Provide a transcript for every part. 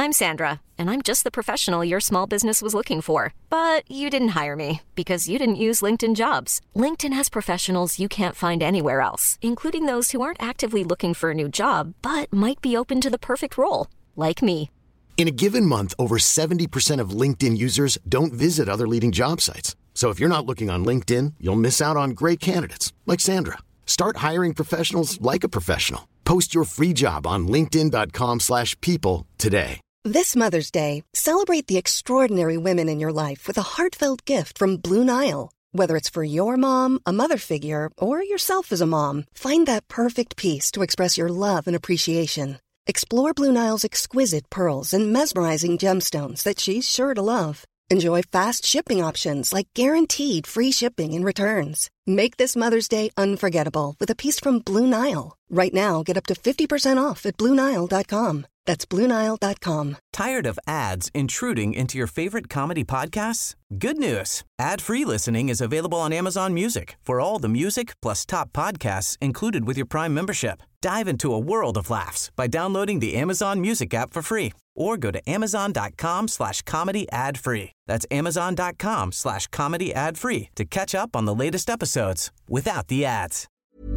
I'm Sandra, and I'm just the professional your small business was looking for. But you didn't hire me because you didn't use LinkedIn Jobs. LinkedIn has professionals you can't find anywhere else, including those who aren't actively looking for a new job, but might be open to the perfect role, like me. In a given month, over 70% of LinkedIn users don't visit other leading job sites. So if you're not looking on LinkedIn, you'll miss out on great candidates like Sandra. Start hiring professionals like a professional. Post your free job on linkedin.com/people today. This Mother's Day, celebrate the extraordinary women in your life with a heartfelt gift from Blue Nile. Whether it's for your mom, a mother figure, or yourself as a mom, find that perfect piece to express your love and appreciation. Explore Blue Nile's exquisite pearls and mesmerizing gemstones that she's sure to love. Enjoy fast shipping options like guaranteed free shipping and returns. Make this Mother's Day unforgettable with a piece from Blue Nile. Right now, get up to 50% off at BlueNile.com. That's BlueNile.com. Tired of ads intruding into your favorite comedy podcasts? Good news. Ad-free listening is available on Amazon Music for all the music plus top podcasts included with your Prime membership. Dive into a world of laughs by downloading the Amazon Music app for free or go to amazon.com/comedy ad-free. That's amazon.com/comedy ad-free to catch up on the latest episodes without the ads.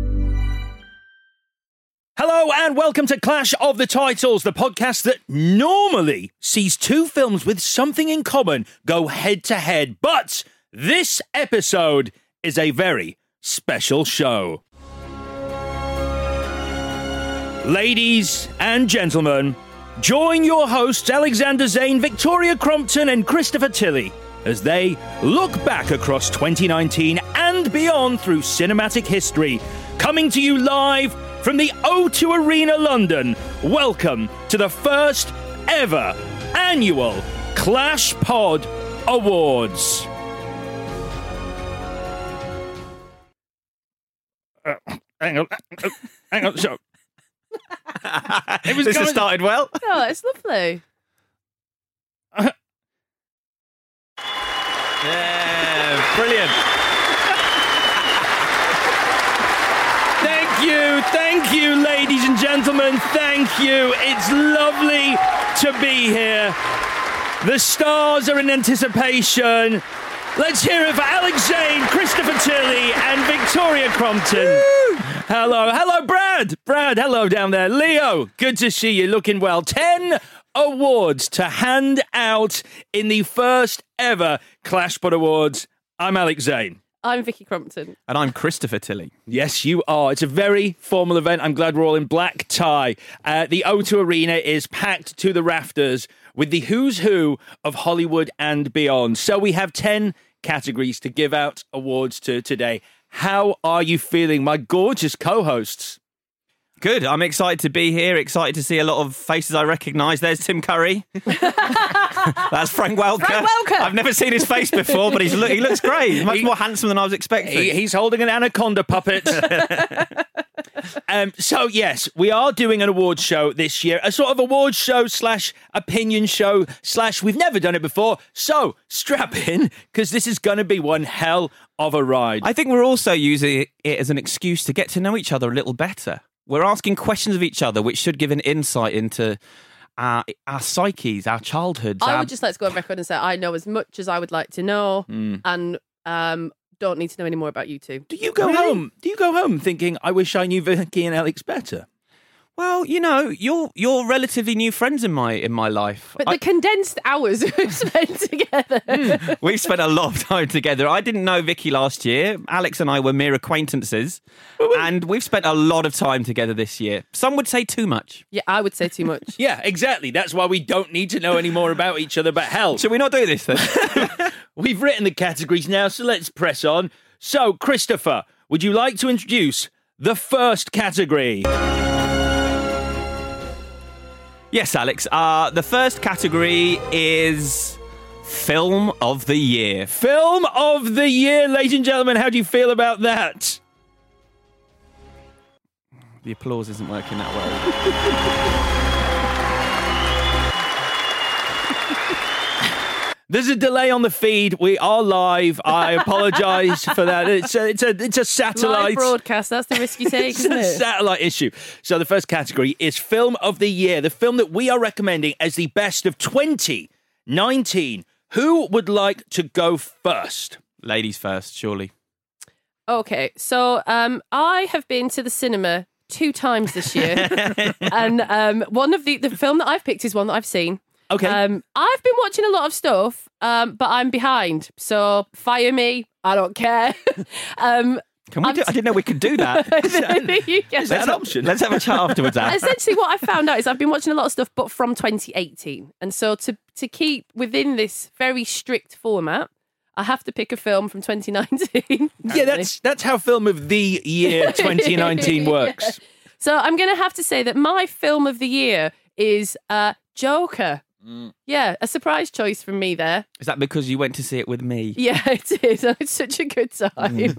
Hello and welcome to Clash of the Titles, the podcast that normally sees two films with something in common go head to head. But this episode is a very special show. Ladies and gentlemen, join your hosts Alexander Zane, Victoria Crompton and Christopher Tilley as they look back across 2019 and beyond through cinematic history. Coming to you live from the O2 Arena, London, welcome to the first ever annual Clash Pod Awards. Hang on, so... This has started well. Oh, it's lovely. Yeah, brilliant. Thank you, ladies and gentlemen. Thank you. It's lovely to be here. The stars are in anticipation. Let's hear it for Alex Zane, Christopher Tilley, and Victoria Crompton. Woo! Hello, Brad. Brad, hello down there. Leo, good to see you. Looking well. 10 awards to hand out in the first ever Clash Pod Awards. I'm Alex Zane. I'm Vicky Crompton. And I'm Christopher Tilley. Yes, you are. It's a very formal event. I'm glad we're all in black tie. The O2 Arena is packed to the rafters with the who's who of Hollywood and beyond. So we have 10 categories to give out awards to today. How are you feeling, my gorgeous co-hosts? Good. I'm excited to be here. Excited to see a lot of faces I recognise. There's Tim Curry. That's Frank Welker. I've never seen his face before, but he looks great. He's much more handsome than I was expecting. He's holding an anaconda puppet. So, yes, we are doing an awards show this year. A sort of awards show / opinion show / we've never done it before. So, strap in, because this is going to be one hell of a ride. I think we're also using it as an excuse to get to know each other a little better. We're asking questions of each other, which should give an insight into our psyches, our childhoods. I would just like to go on record and say I know as much as I would like to know, and don't need to know any more about you two. Do you go home? Do you go home thinking, I wish I knew Vicky and Alex better? Well, you know, you're relatively new friends in my life. But the condensed hours we've spent together. We've spent a lot of time together. I didn't know Vicky last year. Alex and I were mere acquaintances. And we've spent a lot of time together this year. Some would say too much. Yeah, I would say too much. Yeah, exactly. That's why we don't need to know any more about each other. But hell, should we not do this then? We've written the categories now, so let's press on. So, Christopher, would you like to introduce the first category? Yes, Alex. The first category is Film of the Year. Film of the Year, ladies and gentlemen. How do you feel about that? The applause isn't working that well. There's a delay on the feed. We are live. I apologise for that. It's a satellite live broadcast. That's the risk you take, isn't it's a it? satellite issue. So the first category is Film of the Year, the film that we are recommending as the best of 2019. Who would like to go first? Ladies first, surely. Okay, so I have been to the cinema 2 times this year, and one of the film that I've picked is one that I've seen. Okay. I've been watching a lot of stuff, but I'm behind. So fire me. I don't care. Can we I didn't know we could do that. Is that an option? Let's have a chat afterwards, Al. Essentially, what I found out is I've been watching a lot of stuff, but from 2018. And so to keep within this very strict format, I have to pick a film from 2019. Yeah, that's how Film of the Year 2019 works. Yeah. So I'm going to have to say that my Film of the Year is Joker. Yeah, a surprise choice from me there. Is that because you went to see it with me? Yeah, it is. It's such a good time.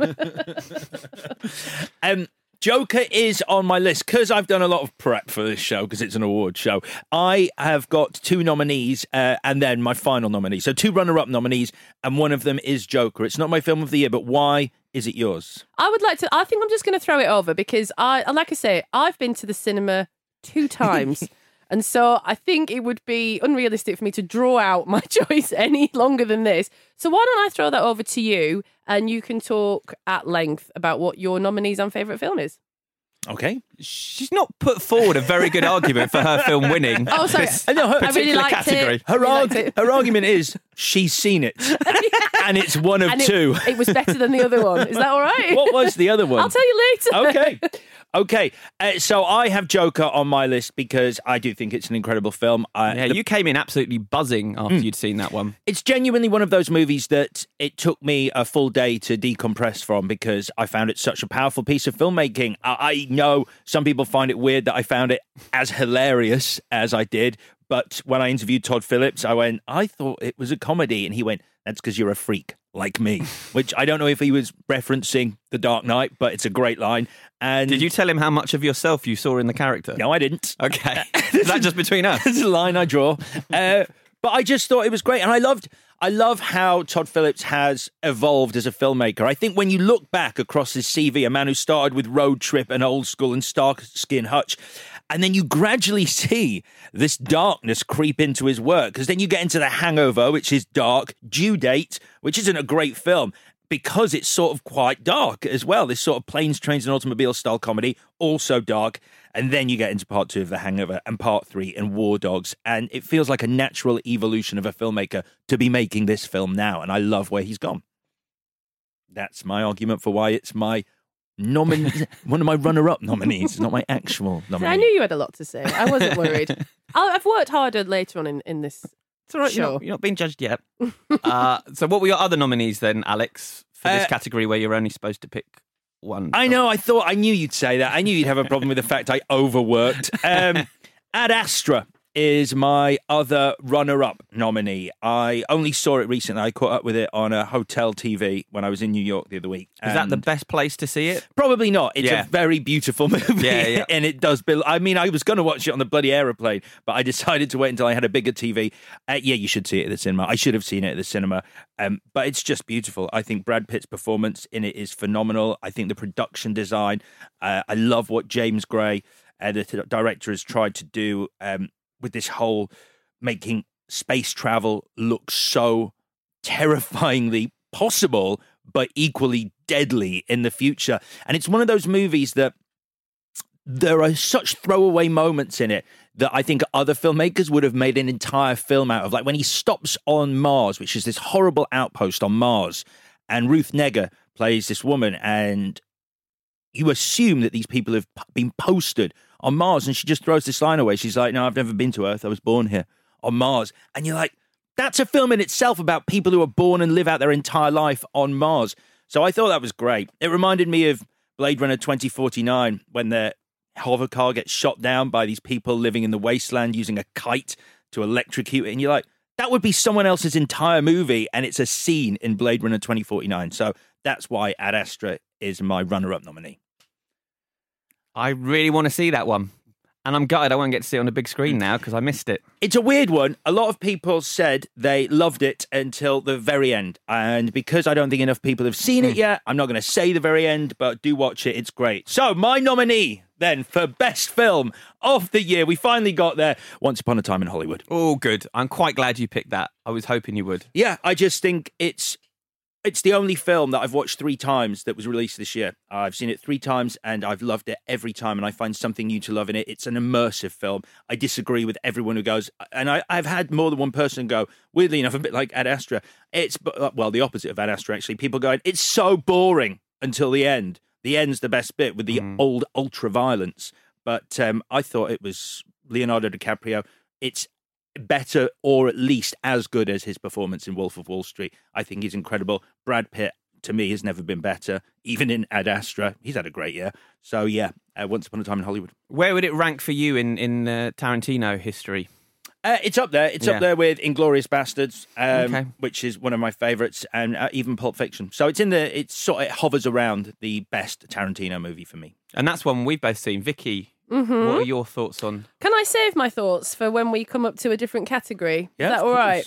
Joker is on my list because I've done a lot of prep for this show because it's an award show. I have got 2 nominees and then my final nominee. So 2 runner-up nominees and one of them is Joker. It's not my Film of the Year, but why is it yours? I think I'm just going to throw it over because like I say, I've been to the cinema 2 times. And so I think it would be unrealistic for me to draw out my choice any longer than this. So why don't I throw that over to you and you can talk at length about what your nominees on favourite film is. Okay. She's not put forward a very good argument for her film winning. Oh, sorry. I really liked category. it. Her argument is she's seen it. And it's one of 2. It was better than the other one. Is that all right? What was the other one? I'll tell you later. Okay. So I have Joker on my list because I do think it's an incredible film. You came in absolutely buzzing after you'd seen that one. It's genuinely one of those movies that it took me a full day to decompress from because I found it such a powerful piece of filmmaking. I know some people find it weird that I found it as hilarious as I did, but when I interviewed Todd Phillips, I thought it was a comedy, and he went, that's because you're a freak like me, which I don't know if he was referencing The Dark Knight, but it's a great line. And did you tell him how much of yourself you saw in the character? No, I didn't. Okay. Is that just between us? It's a line I draw. But I just thought it was great. And I love how Todd Phillips has evolved as a filmmaker. I think when you look back across his CV, a man who started with Road Trip and Old School and Starsky and Hutch, and then you gradually see this darkness creep into his work, because then you get into The Hangover, which is dark, Due Date, which isn't a great film, because it's sort of quite dark as well. This sort of planes, trains and automobiles style comedy, also dark. And then you get into part 2 of The Hangover and part 3 in War Dogs. And it feels like a natural evolution of a filmmaker to be making this film now. And I love where he's gone. That's my argument for why it's my one of my runner-up nominees, not my actual nominee. I knew you had a lot to say. I wasn't worried. I've worked harder later on in this It's all right, show. You're not being judged yet. So what were your other nominees then, Alex, for this category where you're only supposed to pick one? I know, I knew you'd say that. I knew you'd have a problem with the fact I overworked. Ad Astra is my other runner-up nominee. I only saw it recently. I caught up with it on a hotel TV when I was in New York the other week. Is that the best place to see it? Probably not. It's a very beautiful movie. Yeah. And it does build. I mean, I was going to watch it on the bloody aeroplane, but I decided to wait until I had a bigger TV. You should see it at the cinema. I should have seen it at the cinema. But it's just beautiful. I think Brad Pitt's performance in it is phenomenal. I think the production design, I love what James Gray, the director, has tried to do with this whole making space travel look so terrifyingly possible, but equally deadly in the future. And it's one of those movies that there are such throwaway moments in it that I think other filmmakers would have made an entire film out of. Like when he stops on Mars, which is this horrible outpost on Mars, and Ruth Negga plays this woman, and you assume that these people have been posted on Mars, and she just throws this line away. She's like, no, I've never been to Earth. I was born here on Mars. And you're like, that's a film in itself about people who are born and live out their entire life on Mars. So I thought that was great. It reminded me of Blade Runner 2049 when their hover car gets shot down by these people living in the wasteland using a kite to electrocute it. And you're like, that would be someone else's entire movie, and it's a scene in Blade Runner 2049. So that's why Ad Astra is my runner-up nominee. I really want to see that one. And I'm gutted I won't get to see it on a big screen now because I missed it. It's a weird one. A lot of people said they loved it until the very end. And because I don't think enough people have seen it yet, I'm not going to say the very end, but do watch it. It's great. So my nominee then for Best Film of the Year, we finally got there, Once Upon a Time in Hollywood. Oh, good. I'm quite glad you picked that. I was hoping you would. Yeah, I just think it's the only film that I've watched 3 times that was released this year. I've seen it 3 times and I've loved it every time, and I find something new to love in it. It's an immersive film. I disagree with everyone who goes, and I've had more than one person go, weirdly enough, a bit like Ad Astra. It's, well, the opposite of Ad Astra, actually. People going, it's so boring until the end. The end's the best bit with the old ultra-violence. But I thought it was Leonardo DiCaprio. It's better, or at least as good as his performance in Wolf of Wall Street. I think he's incredible. Brad Pitt, to me, has never been better. Even in Ad Astra, he's had a great year. So yeah, Once Upon a Time in Hollywood. Where would it rank for you in Tarantino history? It's up there. It's up there with Inglourious Bastards, which is one of my favourites, and even Pulp Fiction. So it hovers around the best Tarantino movie for me. And that's one we've both seen. Vicky, what are your thoughts on? Can I save my thoughts for when we come up to a different category? Yeah, is that all right?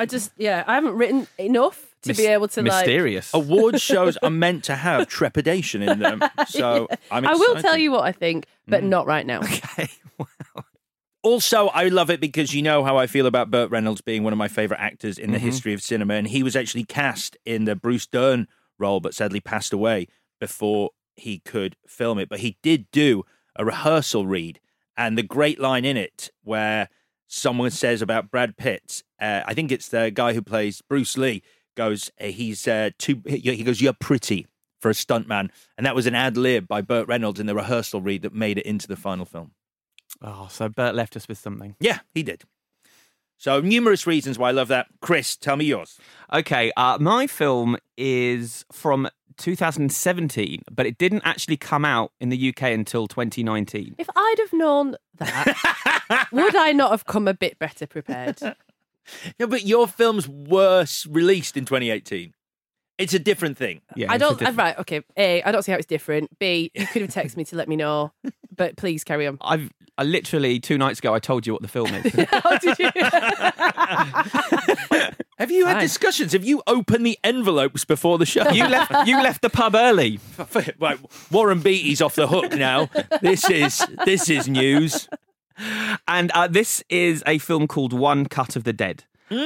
I haven't written enough to be able to mysterious. Award shows are meant to have trepidation in them. So I'm excited. I will tell you what I think, but not right now. Okay. Wow. Also, I love it because you know how I feel about Burt Reynolds being one of my favourite actors in the history of cinema. And he was actually cast in the Bruce Dern role, but sadly passed away before he could film it. But he did do a rehearsal read. And the great line in it where someone says about Brad Pitt, I think it's the guy who plays Bruce Lee, goes, he goes, "You're pretty for a stuntman." And that was an ad lib by Burt Reynolds in the rehearsal read that made it into the final film. Oh, so Bert left us with something. Yeah, he did. So numerous reasons why I love that. Chris, tell me yours. Okay, my film is from 2017, but it didn't actually come out in the UK until 2019. If I'd have known that, would I not have come a bit better prepared? No, but your films were released in 2018. It's a different thing. Yeah, I don't. Right. Okay. A, I don't see how it's different. B, you could have texted me to let me know, but please carry on. I literally 2 nights ago I told you what the film is. How did you? Have you had discussions? Have you opened the envelopes before the show? You left the pub early. Right, Warren Beatty's off the hook now. This is news. And this is a film called One Cut of the Dead.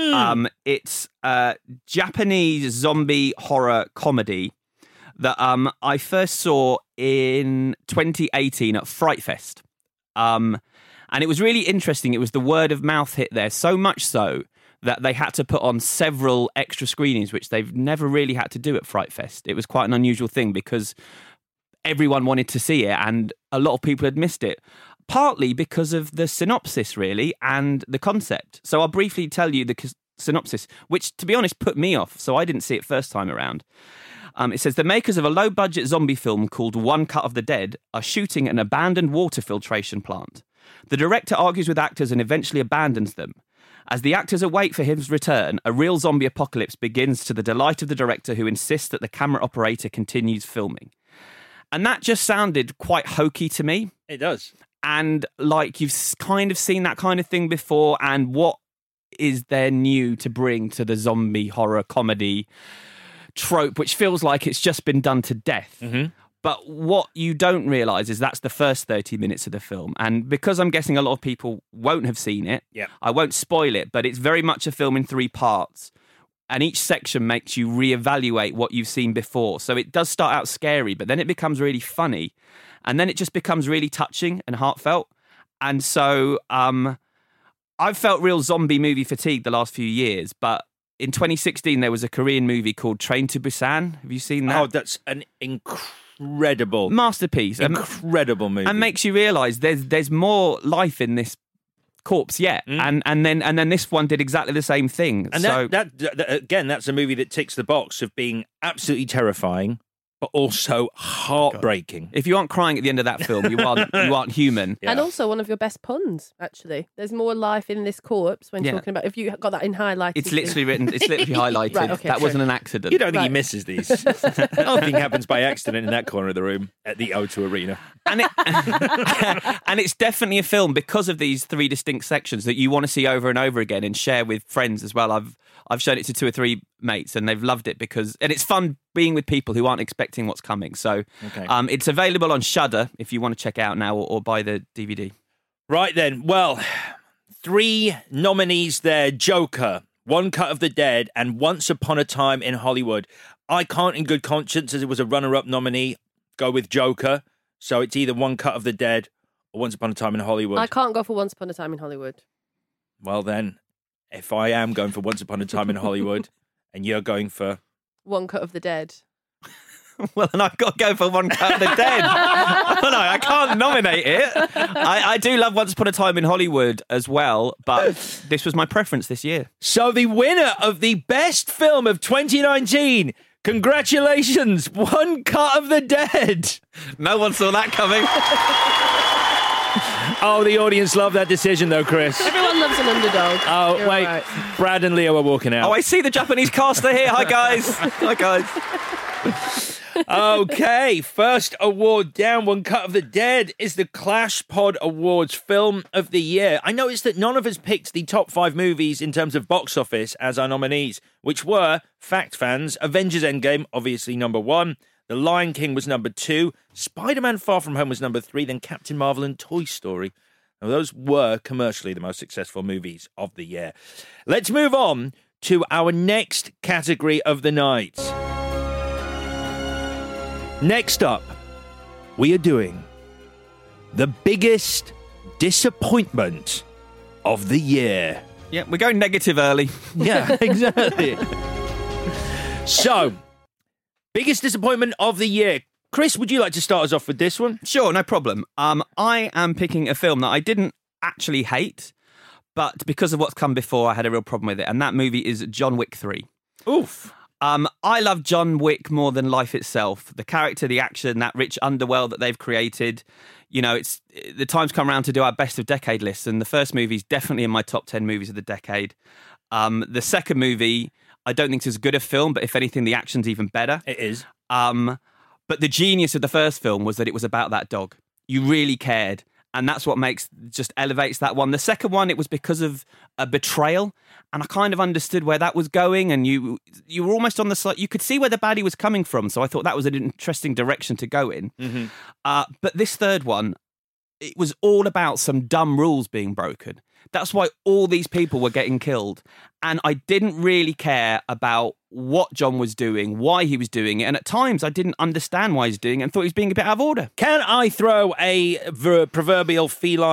It's a Japanese zombie horror comedy that I first saw in 2018 at Fright Fest. And it was really interesting. It was the word of mouth hit there, so much so that they had to put on several extra screenings, which they've never really had to do at Fright Fest. It was quite an unusual thing because everyone wanted to see it and a lot of people had missed it. Partly because of the synopsis, really, and the concept. So I'll briefly tell you the synopsis, which, to be honest, put me off, so I didn't see it first time around. It says, the makers of a low-budget zombie film called One Cut of the Dead are shooting an abandoned water filtration plant. The director argues with actors and eventually abandons them. As the actors await for his return, a real zombie apocalypse begins to the delight of the director, who insists that the camera operator continues filming. And that just sounded quite hokey to me. It does. And like you've kind of seen that kind of thing before, and what is there new to bring to the zombie horror comedy trope, which feels like it's just been done to death. Mm-hmm. But what you don't realise is that's the first 30 minutes of the film. And because I'm guessing a lot of people won't have seen it, I won't spoil it, but it's very much a film in 3 parts. And each section makes you reevaluate what you've seen before. So it does start out scary, but then it becomes really funny. And then it just becomes really touching and heartfelt. And so I've felt real zombie movie fatigue the last few years. But in 2016, there was a Korean movie called Train to Busan. Have you seen that? Oh, that's an incredible masterpiece. Incredible movie. And makes you realise there's more life in this corpse yet. And then this one did exactly the same thing. And that again, that's a movie that ticks the box of being absolutely terrifying, but also heartbreaking. If you aren't crying at the end of that film, you aren't human. And also one of your best puns, actually. There's more life in this corpse when talking about, if you got that in highlighted. It's literally written, it's literally highlighted. Right, okay, that wasn't an accident. You don't think he misses these? Nothing happens by accident in that corner of the room at the O2 Arena. And it's definitely a film because of these 3 distinct sections that you want to see over and over again and share with friends as well. I've shown it to 2 or 3 mates and they've loved it and it's fun being with people who aren't expecting what's coming. So it's available on Shudder if you want to check it out now or buy the DVD. Right then, well, 3 nominees there: Joker, One Cut of the Dead, and Once Upon a Time in Hollywood. I can't in good conscience, as it was a runner-up nominee, go with Joker. So it's either One Cut of the Dead or Once Upon a Time in Hollywood. I can't go for Once Upon a Time in Hollywood. Well then, if I am going for Once Upon a Time in Hollywood and you're going for One Cut of the Dead. Well, then I've got to go for One Cut of the Dead. No, I can't nominate it. I do love Once Upon a Time in Hollywood as well, but this was my preference this year. So the winner of the best film of 2019, congratulations, One Cut of the Dead. No one saw that coming. Oh, the audience loved that decision, though, Chris. Everyone loves an underdog. Oh, You're wait. right. Brad and Leo are walking out. Oh, I see the Japanese cast are here. Hi, guys. Hi, guys. Okay, first award down, One Cut of the Dead, is the Clash Pod Awards Film of the Year. I noticed that none of us picked the top 5 movies in terms of box office as our nominees, which were, fact fans, Avengers Endgame, obviously number 1, The Lion King was number 2, Spider-Man Far From Home was number 3, then Captain Marvel and Toy Story. Now, those were commercially the most successful movies of the year. Let's move on to our next category of the night. Next up, we are doing the biggest disappointment of the year. Yeah, we're going negative early. Yeah, exactly. So, biggest disappointment of the year. Chris, would you like to start us off with this one? Sure, no problem. I am picking a film that I didn't actually hate, but because of what's come before, I had a real problem with it, and that movie is John Wick 3. Oof. I love John Wick more than life itself. The character, the action, that rich underworld that they've created. You know, it's the time's come around to do our best of decade lists, and the first movie is definitely in my top 10 movies of the decade. The second movie, I don't think is as good a film, but if anything, the action's even better. It is. But the genius of the first film was that it was about that dog. You really cared. And that's what just elevates that one. The second one, it was because of a betrayal. And I kind of understood where that was going. And you were almost on the side. You could see where the baddie was coming from. So I thought that was an interesting direction to go in. Mm-hmm. But this third one, it was all about some dumb rules being broken. That's why all these people were getting killed. And I didn't really care about what John was doing, why he was doing it. And at times I didn't understand why he was doing it and thought he was being a bit out of order. Can I throw a proverbial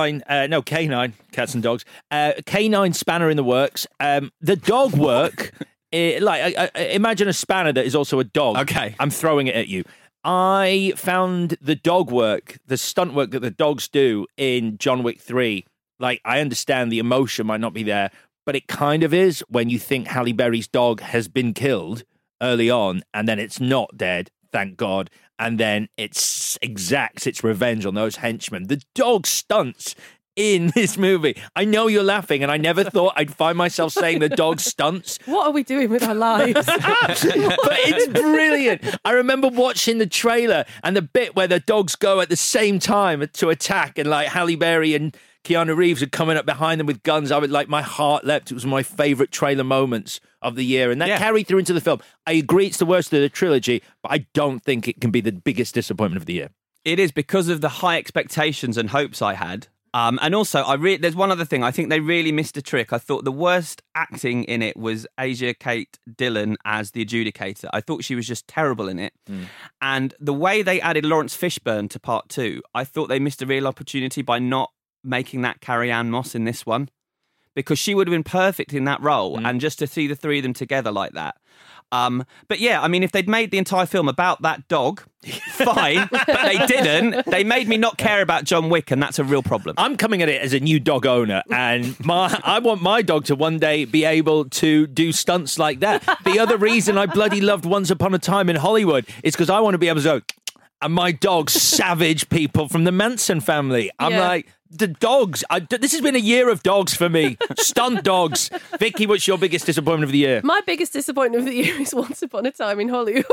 canine, cats and dogs, canine spanner in the works? The dog work, imagine a spanner that is also a dog. Okay. I'm throwing it at you. I found the dog work, the stunt work that the dogs do in John Wick 3, like, I understand the emotion might not be there, but it kind of is when you think Halle Berry's dog has been killed early on, and then it's not dead, thank God, and then it exacts its revenge on those henchmen. The dog stunts in this movie. I know you're laughing, and I never thought I'd find myself saying the dog stunts. What are we doing with our lives? But it's brilliant. I remember watching the trailer and the bit where the dogs go at the same time to attack, and like Halle Berry and Keanu Reeves are coming up behind them with guns. I would my heart leapt. It was one of my favourite trailer moments of the year, and that carried through into the film. I agree it's the worst of the trilogy, but I don't think it can be the biggest disappointment of the year. It is because of the high expectations and hopes I had. And also, there's one other thing. I think they really missed a trick. I thought the worst acting in it was Asia Kate Dillon as the adjudicator. I thought she was just terrible in it. And the way they added Lawrence Fishburne to part 2, I thought they missed a real opportunity by not making that Carrie-Anne Moss in this one, because she would have been perfect in that role. And just to see the three of them together like that, But yeah, I mean, if they'd made the entire film about that dog, fine. But they didn't. They made me not care about John Wick, and that's a real problem. I'm coming at it as a new dog owner, and I want my dog to one day be able to do stunts like that. The other reason I bloody loved Once Upon a Time in Hollywood is because I want to be able to go, and my dog savage people from the Manson family. I'm like, the dogs. This has been a year of dogs for me. Stunt dogs. Vicky, what's your biggest disappointment of the year? My biggest disappointment of the year is Once Upon a Time in Hollywood.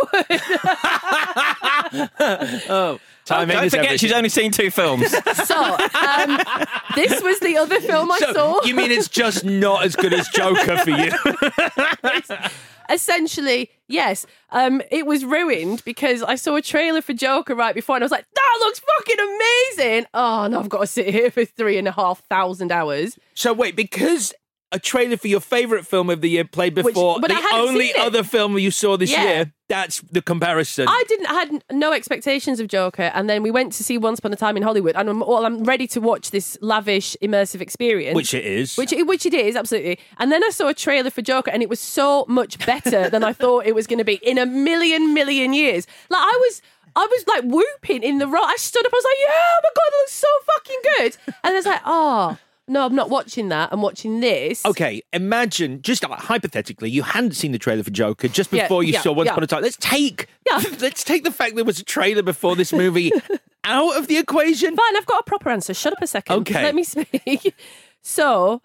Don't forget, she's only seen 2 films. So, this was the other film I saw. You mean it's just not as good as Joker for you? Essentially, yes. It was ruined because I saw a trailer for Joker right before and I was like, that looks fucking amazing. Oh, no, I've got to sit here for 3,500 hours. So wait, because a trailer for your favourite film of the year played before the only other film you saw this year, that's the comparison. I had no expectations of Joker, and then we went to see Once Upon a Time in Hollywood, and I'm ready to watch this lavish, immersive experience. Which it is. Which it is, absolutely. And then I saw a trailer for Joker, and it was so much better than I thought it was going to be in a million years. Like, I was like whooping in the rock. I stood up, I was like, yeah, oh my God, that looks so fucking good. And I was like, oh... No, I'm not watching that. I'm watching this. Okay, imagine, just hypothetically, you hadn't seen the trailer for Joker just before you saw Once Upon a Time. Let's take the fact there was a trailer before this movie out of the equation. Fine, I've got a proper answer. Shut up a second. Okay. Let me speak. So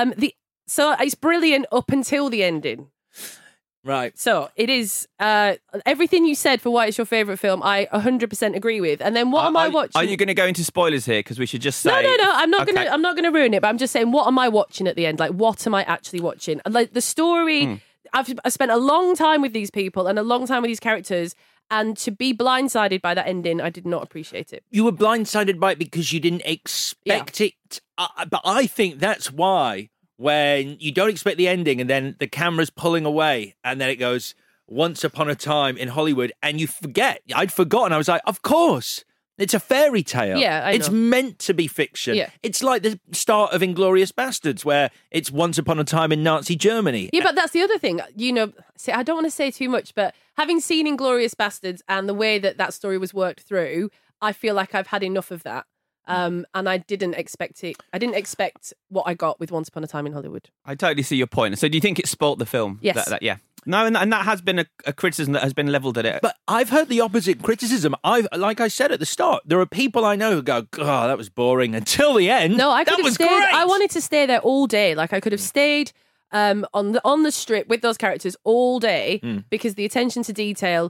it's brilliant up until the ending. Right. So it is everything you said for why it's your favourite film, I 100% agree with. And then what am I watching? Are you going to go into spoilers here? Because we should just say... No. I'm not going to ruin it, but I'm just saying, what am I watching at the end? Like, what am I actually watching? And like the story, I spent a long time with these people and a long time with these characters, and to be blindsided by that ending, I did not appreciate it. You were blindsided by it because you didn't expect it. But I think that's why... when you don't expect the ending and then the camera's pulling away and then it goes Once Upon a Time in Hollywood and you forget. I'd forgotten. I was like, of course. It's a fairy tale. Yeah, I know. It's meant to be fiction. Yeah. It's like the start of Inglourious Bastards where it's Once Upon a Time in Nazi Germany. Yeah, but that's the other thing. You know, I don't want to say too much, but having seen Inglourious Bastards and the way that story was worked through, I feel like I've had enough of that. And I didn't expect it. I didn't expect what I got with Once Upon a Time in Hollywood. I totally see your point. So do you think it spoilt the film? Yes. Yeah. No, and that has been a criticism that has been levelled at it. But I've heard the opposite criticism. Like I said at the start, there are people I know who go, "Oh, that was boring," until the end. No, I could have stayed. Great. I wanted to stay there all day. Like I could have stayed on the strip with those characters all day because the attention to detail.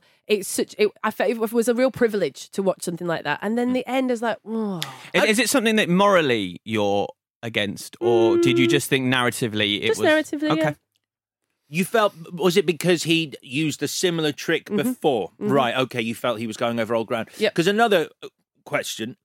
I felt it was a real privilege to watch something like that. And then the end is like, oh. Is it something that morally you're against, or did you just think narratively it just was narratively? okay? Yeah. You felt, was it because he'd used a similar trick before? Mm-hmm. Right, okay, you felt he was going over old ground. Yep. Because another question,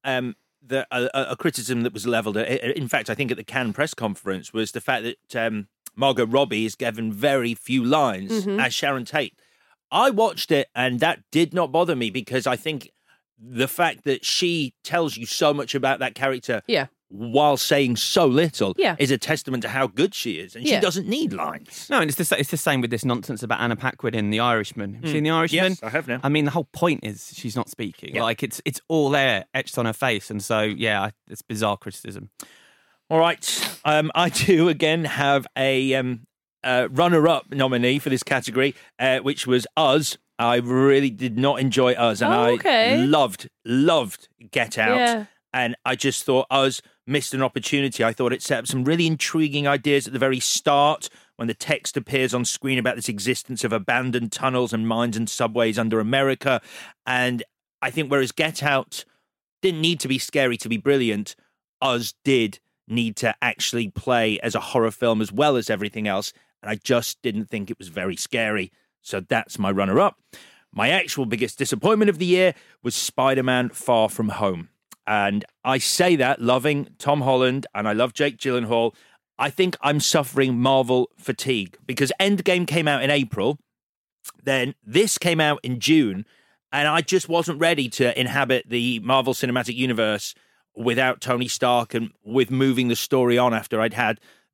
a criticism that was levelled, in fact, I think at the Cannes press conference, was the fact that Margot Robbie is given very few lines as Sharon Tate. I watched it and that did not bother me because I think the fact that she tells you so much about that character while saying so little is a testament to how good she is. And she doesn't need lines. No, and it's the same with this nonsense about Anna Paquin in The Irishman. Have you seen The Irishman? Yes, I have now. I mean, the whole point is she's not speaking. Yeah. Like, it's all there, etched on her face. And so, it's bizarre criticism. All right. I do, again, have a runner-up nominee for this category, which was Us. I really did not enjoy Us. And I loved Get Out. Yeah. And I just thought Us missed an opportunity. I thought it set up some really intriguing ideas at the very start when the text appears on screen about this existence of abandoned tunnels and mines and subways under America. And I think whereas Get Out didn't need to be scary to be brilliant, Us did need to actually play as a horror film as well as everything else. And I just didn't think it was very scary. So that's my runner-up. My actual biggest disappointment of the year was Spider-Man Far From Home. And I say that loving Tom Holland and I love Jake Gyllenhaal. I think I'm suffering Marvel fatigue because Endgame came out in April. Then this came out in June. And I just wasn't ready to inhabit the Marvel Cinematic Universe without Tony Stark and with moving the story on after I'd had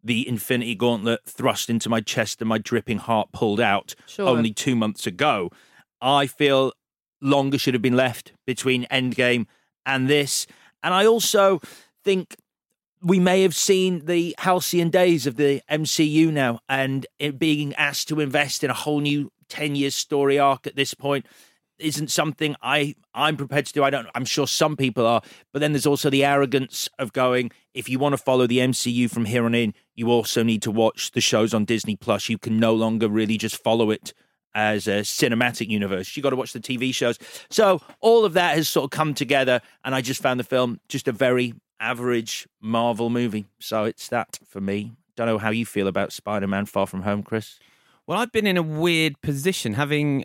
the Infinity Gauntlet thrust into my chest and my dripping heart pulled out only 2 months ago. I feel longer should have been left between Endgame and this. And I also think we may have seen the halcyon days of the MCU now, and it being asked to invest in a whole new 10-year story arc at this point isn't something I'm prepared to do. I'm sure some people are, but then there's also the arrogance of going, if you want to follow the MCU from here on in, you also need to watch the shows on Disney Plus. You can no longer really just follow it as a cinematic universe. You got to watch the TV shows. So all of that has sort of come together, and I just found the film just a very average Marvel movie. So it's that for me. Don't know how you feel about Spider-Man Far From Home, Chris. Well, I've been in a weird position, having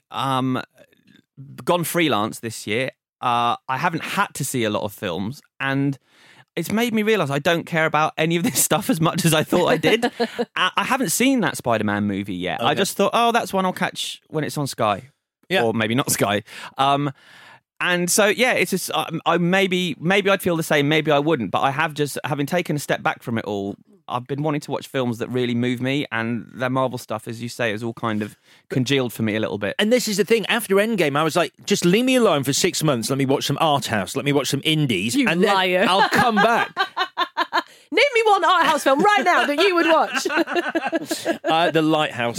gone freelance this year. I haven't had to see a lot of films, and it's made me realise I don't care about any of this stuff as much as I thought I did. I haven't seen that Spider-Man movie yet. Okay. I just thought, that's one I'll catch when it's on Sky. Yeah. Or maybe not Sky. And so, yeah, it's just, maybe I'd feel the same, maybe I wouldn't, but I have just, having taken a step back from it all, I've been wanting to watch films that really move me, and that Marvel stuff, as you say, is all kind of congealed for me a little bit. And this is the thing, after Endgame, I was like, just leave me alone for 6 months, let me watch some art house, let me watch some indies, and liar. Then I'll come back. Name me one art house film right now that you would watch. The Lighthouse.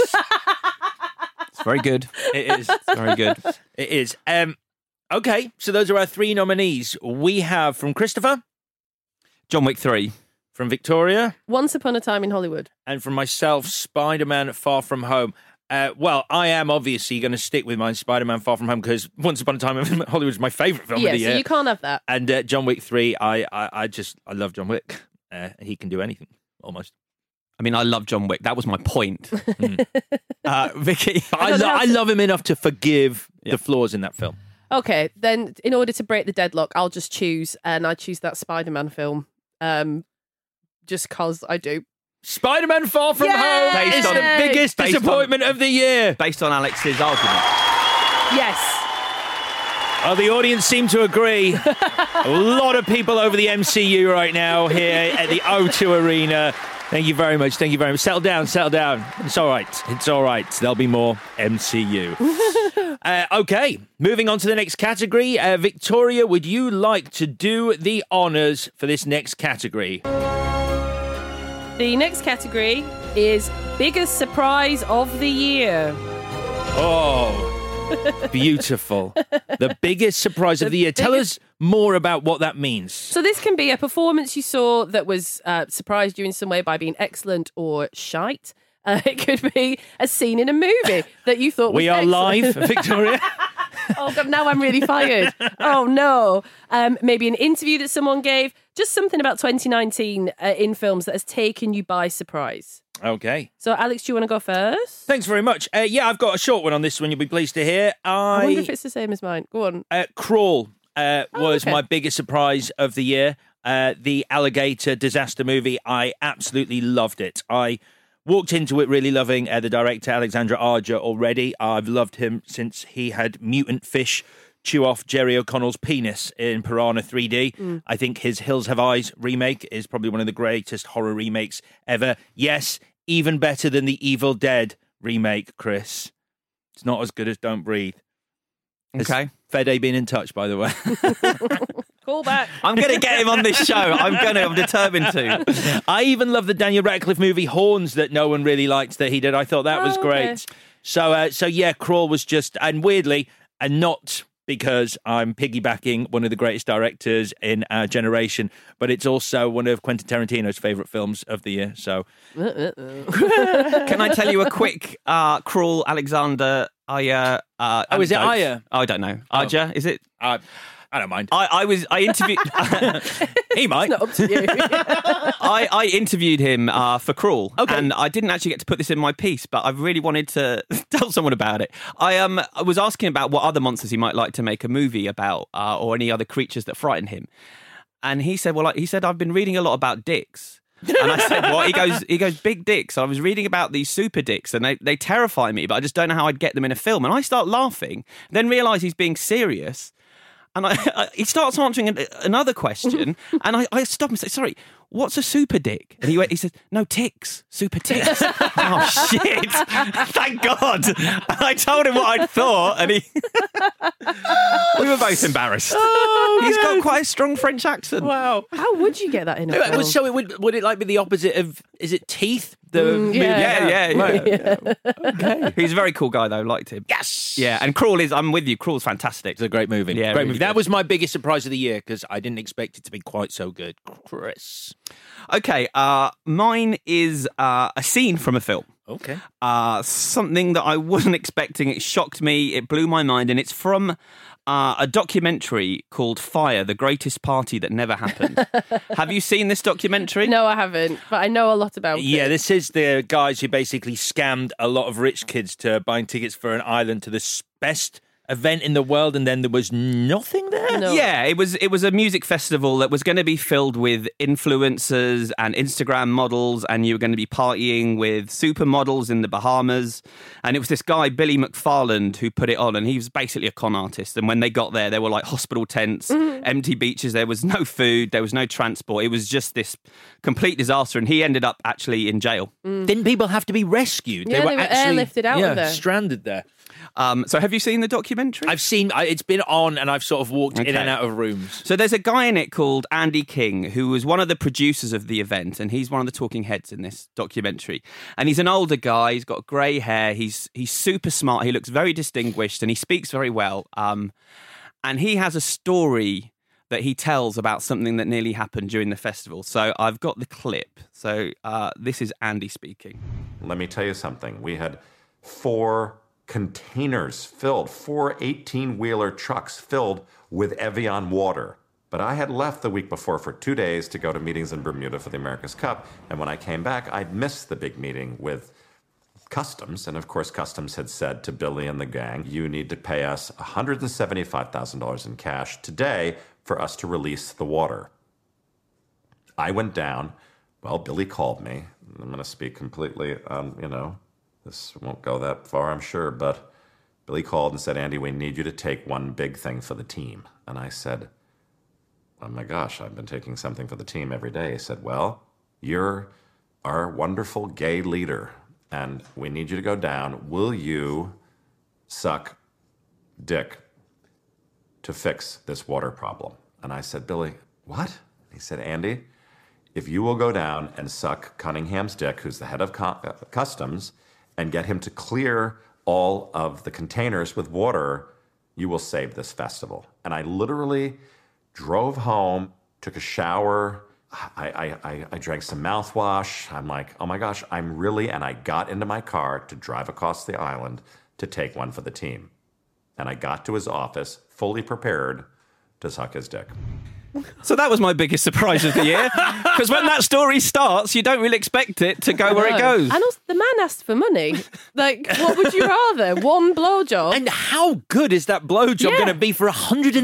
It's very good. It is. It's very good. It is. Okay, so those are our 3 nominees. We have from Christopher, John Wick 3. From Victoria, Once Upon a Time in Hollywood. And from myself, Spider-Man Far From Home. Well, I am obviously going to stick with my Spider-Man Far From Home because Once Upon a Time in Hollywood is my favourite film of the year. So you can't have that. And John Wick 3, I love John Wick. He can do anything, almost. I mean, I love John Wick. That was my point. Vicky. I love him enough to forgive the flaws in that film. Okay, then in order to break the deadlock, I'll just choose, and I choose that Spider-Man film. Just because I do. Spider-Man Far From Home is the biggest disappointment of the year. Based on Alex's argument. Yes. Well, the audience seem to agree. A lot of people over the MCU right now here at the O2 Arena. Thank you very much. Thank you very much. Settle down. It's all right. It's all right. There'll be more MCU. Okay, moving on to the next category. Victoria, would you like to do the honours for this next category? The next category is Biggest Surprise of the Year. Oh, beautiful. The biggest surprise of the year. Tell us more about what that means. So this can be a performance you saw that was surprised you in some way by being excellent or shite. It could be a scene in a movie that you thought was excellent. We are live, Victoria. Oh, God, now I'm really fired. Oh, no. Maybe an interview that someone gave. Just something about 2019 in films that has taken you by surprise. Okay. So, Alex, do you want to go first? Thanks very much. Yeah, I've got a short one on this one, you'll be pleased to hear. I wonder if it's the same as mine. Go on. Crawl was my biggest surprise of the year. The alligator disaster movie. I absolutely loved it. I walked into it really loving the director, Alexandre Aja, already. I've loved him since he had mutant fish chew off Jerry O'Connell's penis in Piranha 3D. I think his Hills Have Eyes remake is probably one of the greatest horror remakes ever. Yes, even better than the Evil Dead remake, Chris. It's not as good as Don't Breathe. Okay. Fede been in touch, by the way. Call back. I'm going to get him on this show. I'm determined to. I even love the Daniel Radcliffe movie Horns that no one really liked that he did. I thought that was great. So yeah, Crawl was just, and weirdly, and not because I'm piggybacking one of the greatest directors in our generation, but it's also one of Quentin Tarantino's favourite films of the year. So, can I tell you a quick Crawl, Alexander Aja? Is it Aja? I don't know. Aja, is it? I don't mind. I interviewed. He might. It's not up to you. I interviewed him for Crawl, okay. And I didn't actually get to put this in my piece, but I really wanted to tell someone about it. I was asking about what other monsters he might like to make a movie about, or any other creatures that frighten him, and he said, I've been reading a lot about dicks. And I said, what? He goes, big dicks. I was reading about these super dicks, and they terrify me, but I just don't know how I'd get them in a film. And I start laughing, then realise he's being serious. And he starts answering another question, and I stop and say, sorry, what's a super dick? And he said, no, ticks, super ticks. Oh, shit. Thank God. And I told him what I'd thought, and we were both embarrassed. Oh, He's got quite a strong French accent. Wow. How would you get that in a film? So would it like be the opposite of, is it Teeth? The movie? Yeah. Right. Okay. He's a very cool guy, though. Liked him. Yes. Yeah, and I'm with you. Crawl's fantastic. It's a great movie. Yeah, great really movie. good. That was my biggest surprise of the year because I didn't expect it to be quite so good. Chris. Okay, mine is a scene from a film. Okay. Something that I wasn't expecting. It shocked me. It blew my mind. And it's from a documentary called Fire, The Greatest Party That Never Happened. Have you seen this documentary? No, I haven't, but I know a lot about it. Yeah, this is the guys who basically scammed a lot of rich kids to buying tickets for an island to the best event in the world, and then there was nothing there? No. Yeah, it was a music festival that was going to be filled with influencers and Instagram models, and you were going to be partying with supermodels in the Bahamas. And it was this guy, Billy McFarland, who put it on, and he was basically a con artist. And when they got there were like hospital tents, empty beaches, there was no food, there was no transport. It was just this complete disaster, and he ended up actually in jail. Didn't people have to be rescued? Yeah, they were airlifted out of there. Stranded there. So have you seen the documentary? I've seen, it's been on and I've sort of walked in and out of rooms. So there's a guy in it called Andy King, who was one of the producers of the event, and he's one of the talking heads in this documentary. And he's an older guy, he's got grey hair, he's super smart, he looks very distinguished, and he speaks very well. And he has a story that he tells about something that nearly happened during the festival. So I've got the clip. So this is Andy speaking. Let me tell you something. We had 4 containers filled, 4 18-wheeler trucks filled with Evian water. But I had left the week before for 2 days to go to meetings in Bermuda for the America's Cup. And when I came back, I'd missed the big meeting with Customs. And of course, Customs had said to Billy and the gang, you need to pay us $175,000 in cash today for us to release the water. I went down. Well, Billy called me. I'm going to speak completely, this won't go that far, I'm sure, but Billy called and said, Andy, we need you to take one big thing for the team. And I said, oh my gosh, I've been taking something for the team every day. He said, well, you're our wonderful gay leader, and we need you to go down. Will you suck dick to fix this water problem? And I said, Billy, what? He said, Andy, if you will go down and suck Cunningham's dick, who's the head of Customs, and get him to clear all of the containers with water, you will save this festival. And I literally drove home, took a shower, I drank some mouthwash. I'm like, oh my gosh, and I got into my car to drive across the island to take one for the team. And I got to his office fully prepared to suck his dick. So that was my biggest surprise of the year, because when that story starts, you don't really expect it to go where it goes. And also, the man asked for money. Like, what would you rather? One blowjob? And how good is that blowjob going to be for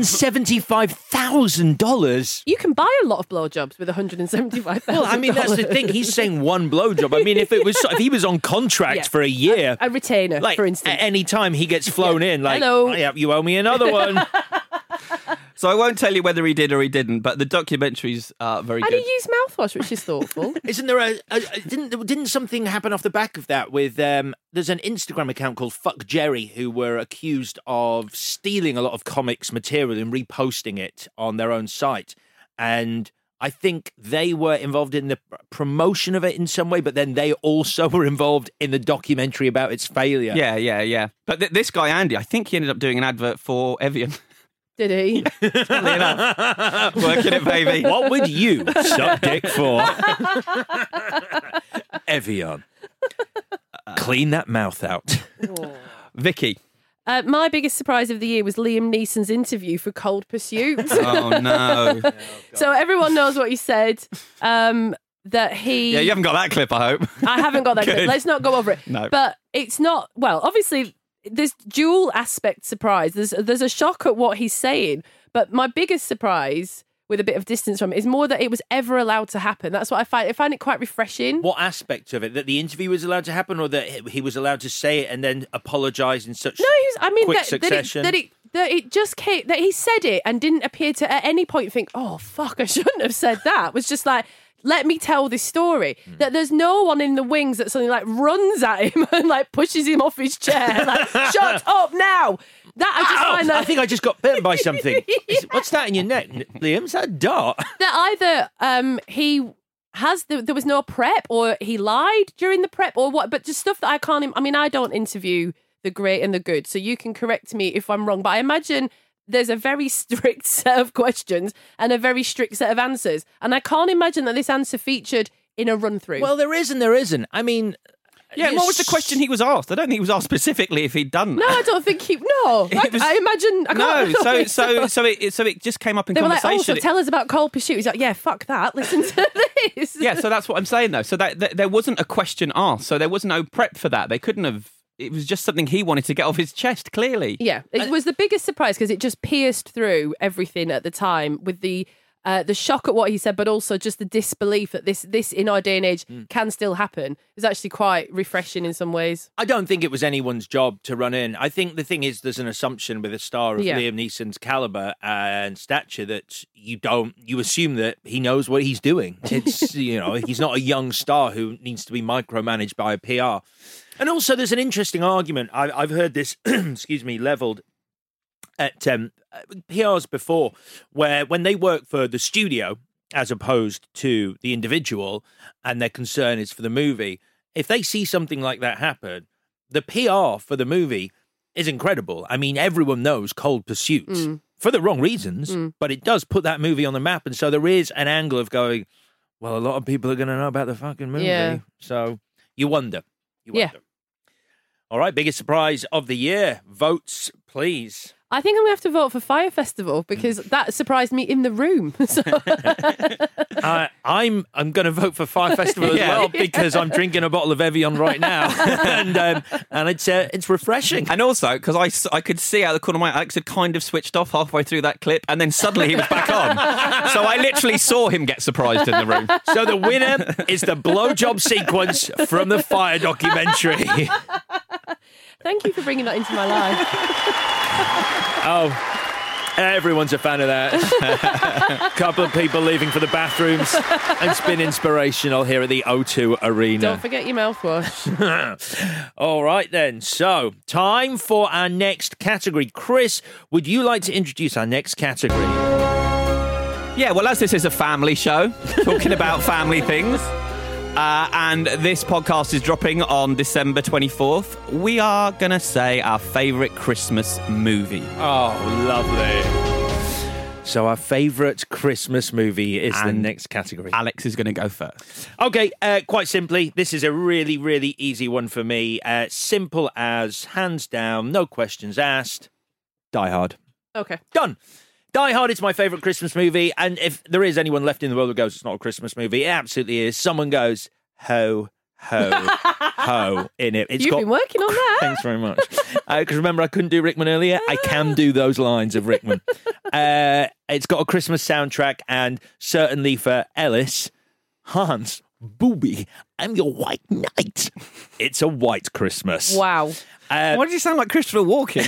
$175,000? You can buy a lot of blowjobs with $175,000. Well, I mean, that's the thing. He's saying one blowjob. I mean, if he was on contract for a year, a retainer, for instance, at any time he gets flown in, like, hello, you owe me another one. So I won't tell you whether he did or he didn't, but the documentary's very good. And he used mouthwash, which is thoughtful. Isn't there didn't something happen off the back of that with there's an Instagram account called Fuck Jerry who were accused of stealing a lot of comics material and reposting it on their own site, and I think they were involved in the promotion of it in some way, but then they also were involved in the documentary about its failure. Yeah. But this guy Andy, I think he ended up doing an advert for Evian. Did he? Funnily enough. Working it, baby. What would you suck dick for? Evian. Clean that mouth out. Vicky. My biggest surprise of the year was Liam Neeson's interview for Cold Pursuit. Oh, no. So everyone knows what he said. That he... Yeah, you haven't got that clip, I hope. I haven't got that clip. Let's not go over it. No. But it's not... Well, obviously... There's dual aspect surprise. There's a shock at what he's saying, but my biggest surprise, with a bit of distance from it, is more that it was ever allowed to happen. That's what I find. I find it quite refreshing. What aspect of it? That the interview was allowed to happen, or that he was allowed to say it and then apologise in such quick succession? That it just came, that he said it and didn't appear to at any point think, oh fuck, I shouldn't have said that. It was just like, let me tell this story. That there's no one in the wings that suddenly like runs at him and like pushes him off his chair. Like, shut up now. That I just find that I think I just got bitten by something. What's that in your neck, Liam? Is that a dart? That either he has there was no prep, or he lied during the prep, or what? But just stuff that I can't. I mean, I don't interview the great and the good, so you can correct me if I'm wrong. But I imagine there's a very strict set of questions and a very strict set of answers, and I can't imagine that this answer featured in a run through. Well, there is and there isn't. I mean. Yeah, what was the question he was asked? I don't think he was asked specifically if he'd done that. No, I don't think he. No, I imagine. So it just came up in they conversation. Were like, oh, so tell us about Cold Pursuit. He's like, yeah, fuck that. Listen to this. Yeah, so that's what I'm saying though. So that there wasn't a question asked. So there was no prep for that. They couldn't have. It was just something he wanted to get off his chest. Clearly, yeah. It was the biggest surprise because it just pierced through everything at the time with the shock at what he said, but also just the disbelief that this in our day and age can still happen is actually quite refreshing in some ways. I don't think it was anyone's job to run in. I think the thing is there's an assumption with a star of Liam Neeson's caliber and stature that you assume that he knows what he's doing. It's, he's not a young star who needs to be micromanaged by a PR. And also there's an interesting argument. I've heard this, leveled at PRs before, where when they work for the studio as opposed to the individual and their concern is for the movie, if they see something like that happen, the PR for the movie is incredible. I mean, everyone knows Cold Pursuit for the wrong reasons, but it does put that movie on the map. And so there is an angle of going, well, a lot of people are going to know about the fucking movie. Yeah. So you wonder. Yeah. All right, biggest surprise of the year. Votes, please. I think I'm going to have to vote for Fire Festival because that surprised me in the room. So. I'm going to vote for Fire Festival as well because I'm drinking a bottle of Evian right now, and it's refreshing. And also because I could see out the corner of my eye, Alex had kind of switched off halfway through that clip, and then suddenly he was back on. So I literally saw him get surprised in the room. So the winner is the blowjob sequence from the Fire documentary. Thank you for bringing that into my life. Oh, everyone's a fan of that. Couple of people leaving for the bathrooms. It's been inspirational here at the O2 Arena. Don't forget your mouthwash. All right then. So, time for our next category. Chris, would you like to introduce our next category? Yeah, well, as this is a family show, talking about family things, and this podcast is dropping on December 24th, we are going to say our favourite Christmas movie. Oh, lovely. So our favourite Christmas movie is the next category. Alex is going to go first. Okay, quite simply, this is a really, really easy one for me. Simple as, hands down, no questions asked, Die Hard. Okay. Done. Die Hard is my favourite Christmas movie, and if there is anyone left in the world who goes, it's not a Christmas movie, it absolutely is. Someone goes, ho, ho, ho, in it. You've been working on that. Thanks very much. Because remember, I couldn't do Rickman earlier. I can do those lines of Rickman. It's got a Christmas soundtrack, and certainly for Ellis, Hans, Booby, I'm your white knight. It's a white Christmas. Wow. Why did you sound like Christopher Walken?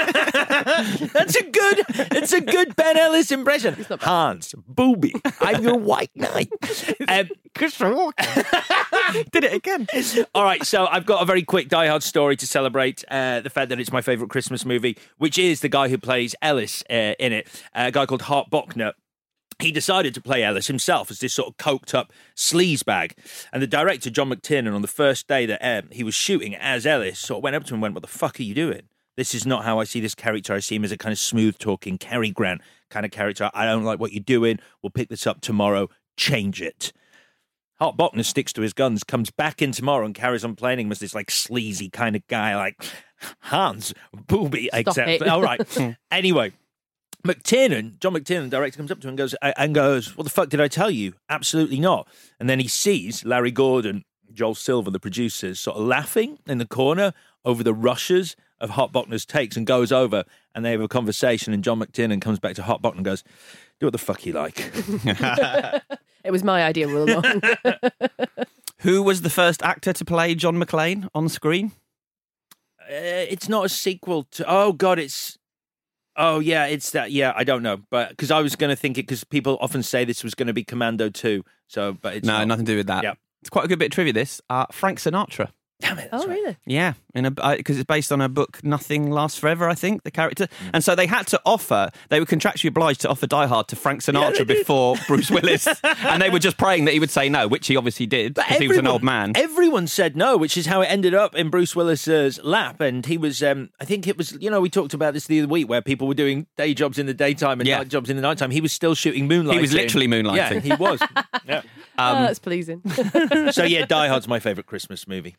It's a good Ben Ellis impression. Hans, Booby, I'm your white knight. Christopher Walken. Did it again. All right, so I've got a very quick Die Hard story to celebrate the fact that it's my favourite Christmas movie, which is the guy who plays Ellis in it, a guy called Hart Bochner. He decided to play Ellis himself as this sort of coked-up sleazebag. And the director, John McTiernan, on the first day that he was shooting as Ellis, sort of went up to him and went, what the fuck are you doing? This is not how I see this character. I see him as a kind of smooth-talking Cary Grant kind of character. I don't like what you're doing. We'll pick this up tomorrow. Change it. Hart Bochner sticks to his guns, comes back in tomorrow and carries on playing him as this like sleazy kind of guy, like Hans, Booby, except. All right. Anyway. John McTiernan, director, comes up to him and goes, what the fuck did I tell you? Absolutely not. And then he sees Larry Gordon, Joel Silver, the producers, sort of laughing in the corner over the rushes of Hart Bochner's takes and goes over and they have a conversation and John McTiernan comes back to Hart Bochner and goes, do what the fuck you like. It was my idea all along. Who was the first actor to play John McClane on screen? It's not a sequel to... Oh, God, it's... Oh, yeah, it's that. Yeah, I don't know. But because I was going to think it because people often say this was going to be Commando 2. So, but it's nothing to do with that. Yeah. It's quite a good bit of trivia, this. Frank Sinatra. Damn it. Oh, really? Yeah, because it's based on a book, Nothing Lasts Forever, I think, the character. And so they had to they were contractually obliged to offer Die Hard to Frank Sinatra before Bruce Willis. And they were just praying that he would say no, which he obviously did, because he was an old man. Everyone said no, which is how it ended up in Bruce Willis's lap. And he was, I think it was, we talked about this the other week where people were doing day jobs in the daytime and night jobs in the nighttime. He was still shooting moonlighting. He was literally moonlighting. Yeah, he was. Yeah. That's pleasing. So, yeah, Die Hard's my favourite Christmas movie.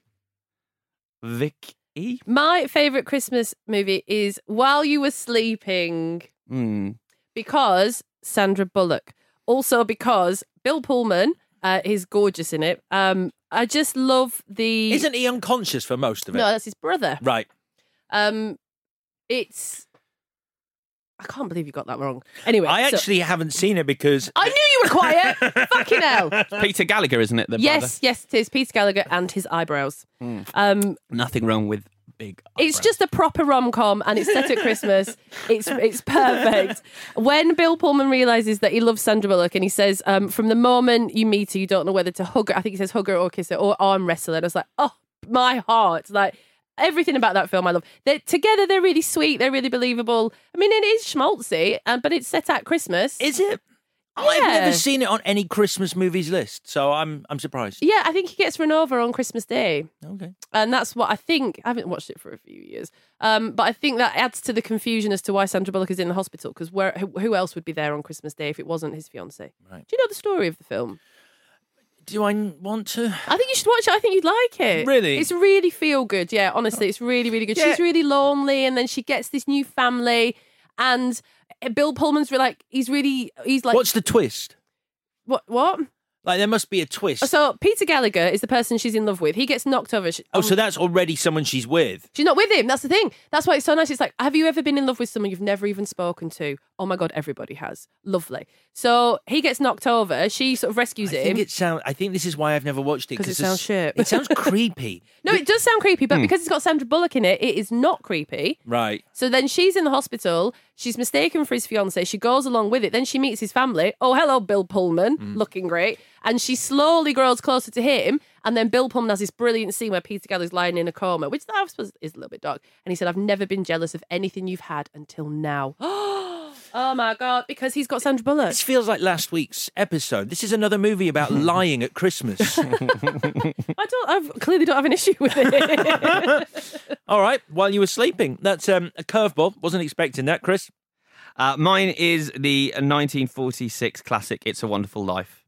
Vicky? My favourite Christmas movie is While You Were Sleeping. Because Sandra Bullock. Also because Bill Pullman is gorgeous in it. I just love the... Isn't he unconscious for most of it? No, that's his brother. Right. It's... I can't believe you got that wrong. Anyway, I actually haven't seen it because... I knew you were quiet! Fucking hell! Peter Gallagher, isn't it? Yes, it is. Peter Gallagher and his eyebrows. Nothing wrong with big eyebrows. It's just a proper rom-com and it's set at Christmas. It's perfect. When Bill Pullman realises that he loves Sandra Bullock and he says, from the moment you meet her, you don't know whether to hug her. I think he says hug her or kiss her or arm wrestle her. And I was like, oh, my heart. Like... Everything about that film I love. Together, they're really sweet. They're really believable. I mean, it is schmaltzy, but it's set at Christmas. Is it? Yeah. I've never seen it on any Christmas movies list, so I'm surprised. Yeah, I think he gets run over on Christmas Day. Okay. And that's what I think. I haven't watched it for a few years. But I think that adds to the confusion as to why Sandra Bullock is in the hospital, because who else would be there on Christmas Day if it wasn't his fiancée? Right. Do you know the story of the film? Do I want to? I think you should watch it. I think you'd like it. Really? It's really feel good. Yeah, honestly, it's really, really good. Yeah. She's really lonely, and then she gets this new family, and Bill Pullman's like, he's like... What's the twist? What? Like, there must be a twist. So Peter Gallagher is the person she's in love with. He gets knocked over. So that's already someone she's with. She's not with him. That's the thing. That's why it's so nice. It's like, have you ever been in love with someone you've never even spoken to? Oh my God, everybody has. Lovely. So he gets knocked over. She sort of rescues him. I think this is why I've never watched it. Because it sounds shit. It sounds creepy. No, it does sound creepy, but because it's got Sandra Bullock in it, it is not creepy. Right. So then she's in the hospital. She's mistaken for his fiancé. She goes along with it. Then she meets his family. Oh, hello, Bill Pullman, looking great. And she slowly grows closer to him. And then Bill Pullman has this brilliant scene where Peter Gallagher's lying in a coma, which I suppose is a little bit dark. And he said, I've never been jealous of anything you've had until now. Oh my God, because he's got Sandra Bullock. This feels like last week's episode. This is another movie about lying at Christmas. I clearly don't have an issue with it. All right, While You Were Sleeping. That's a curveball. Wasn't expecting that, Chris. Mine is the 1946 classic, It's a Wonderful Life.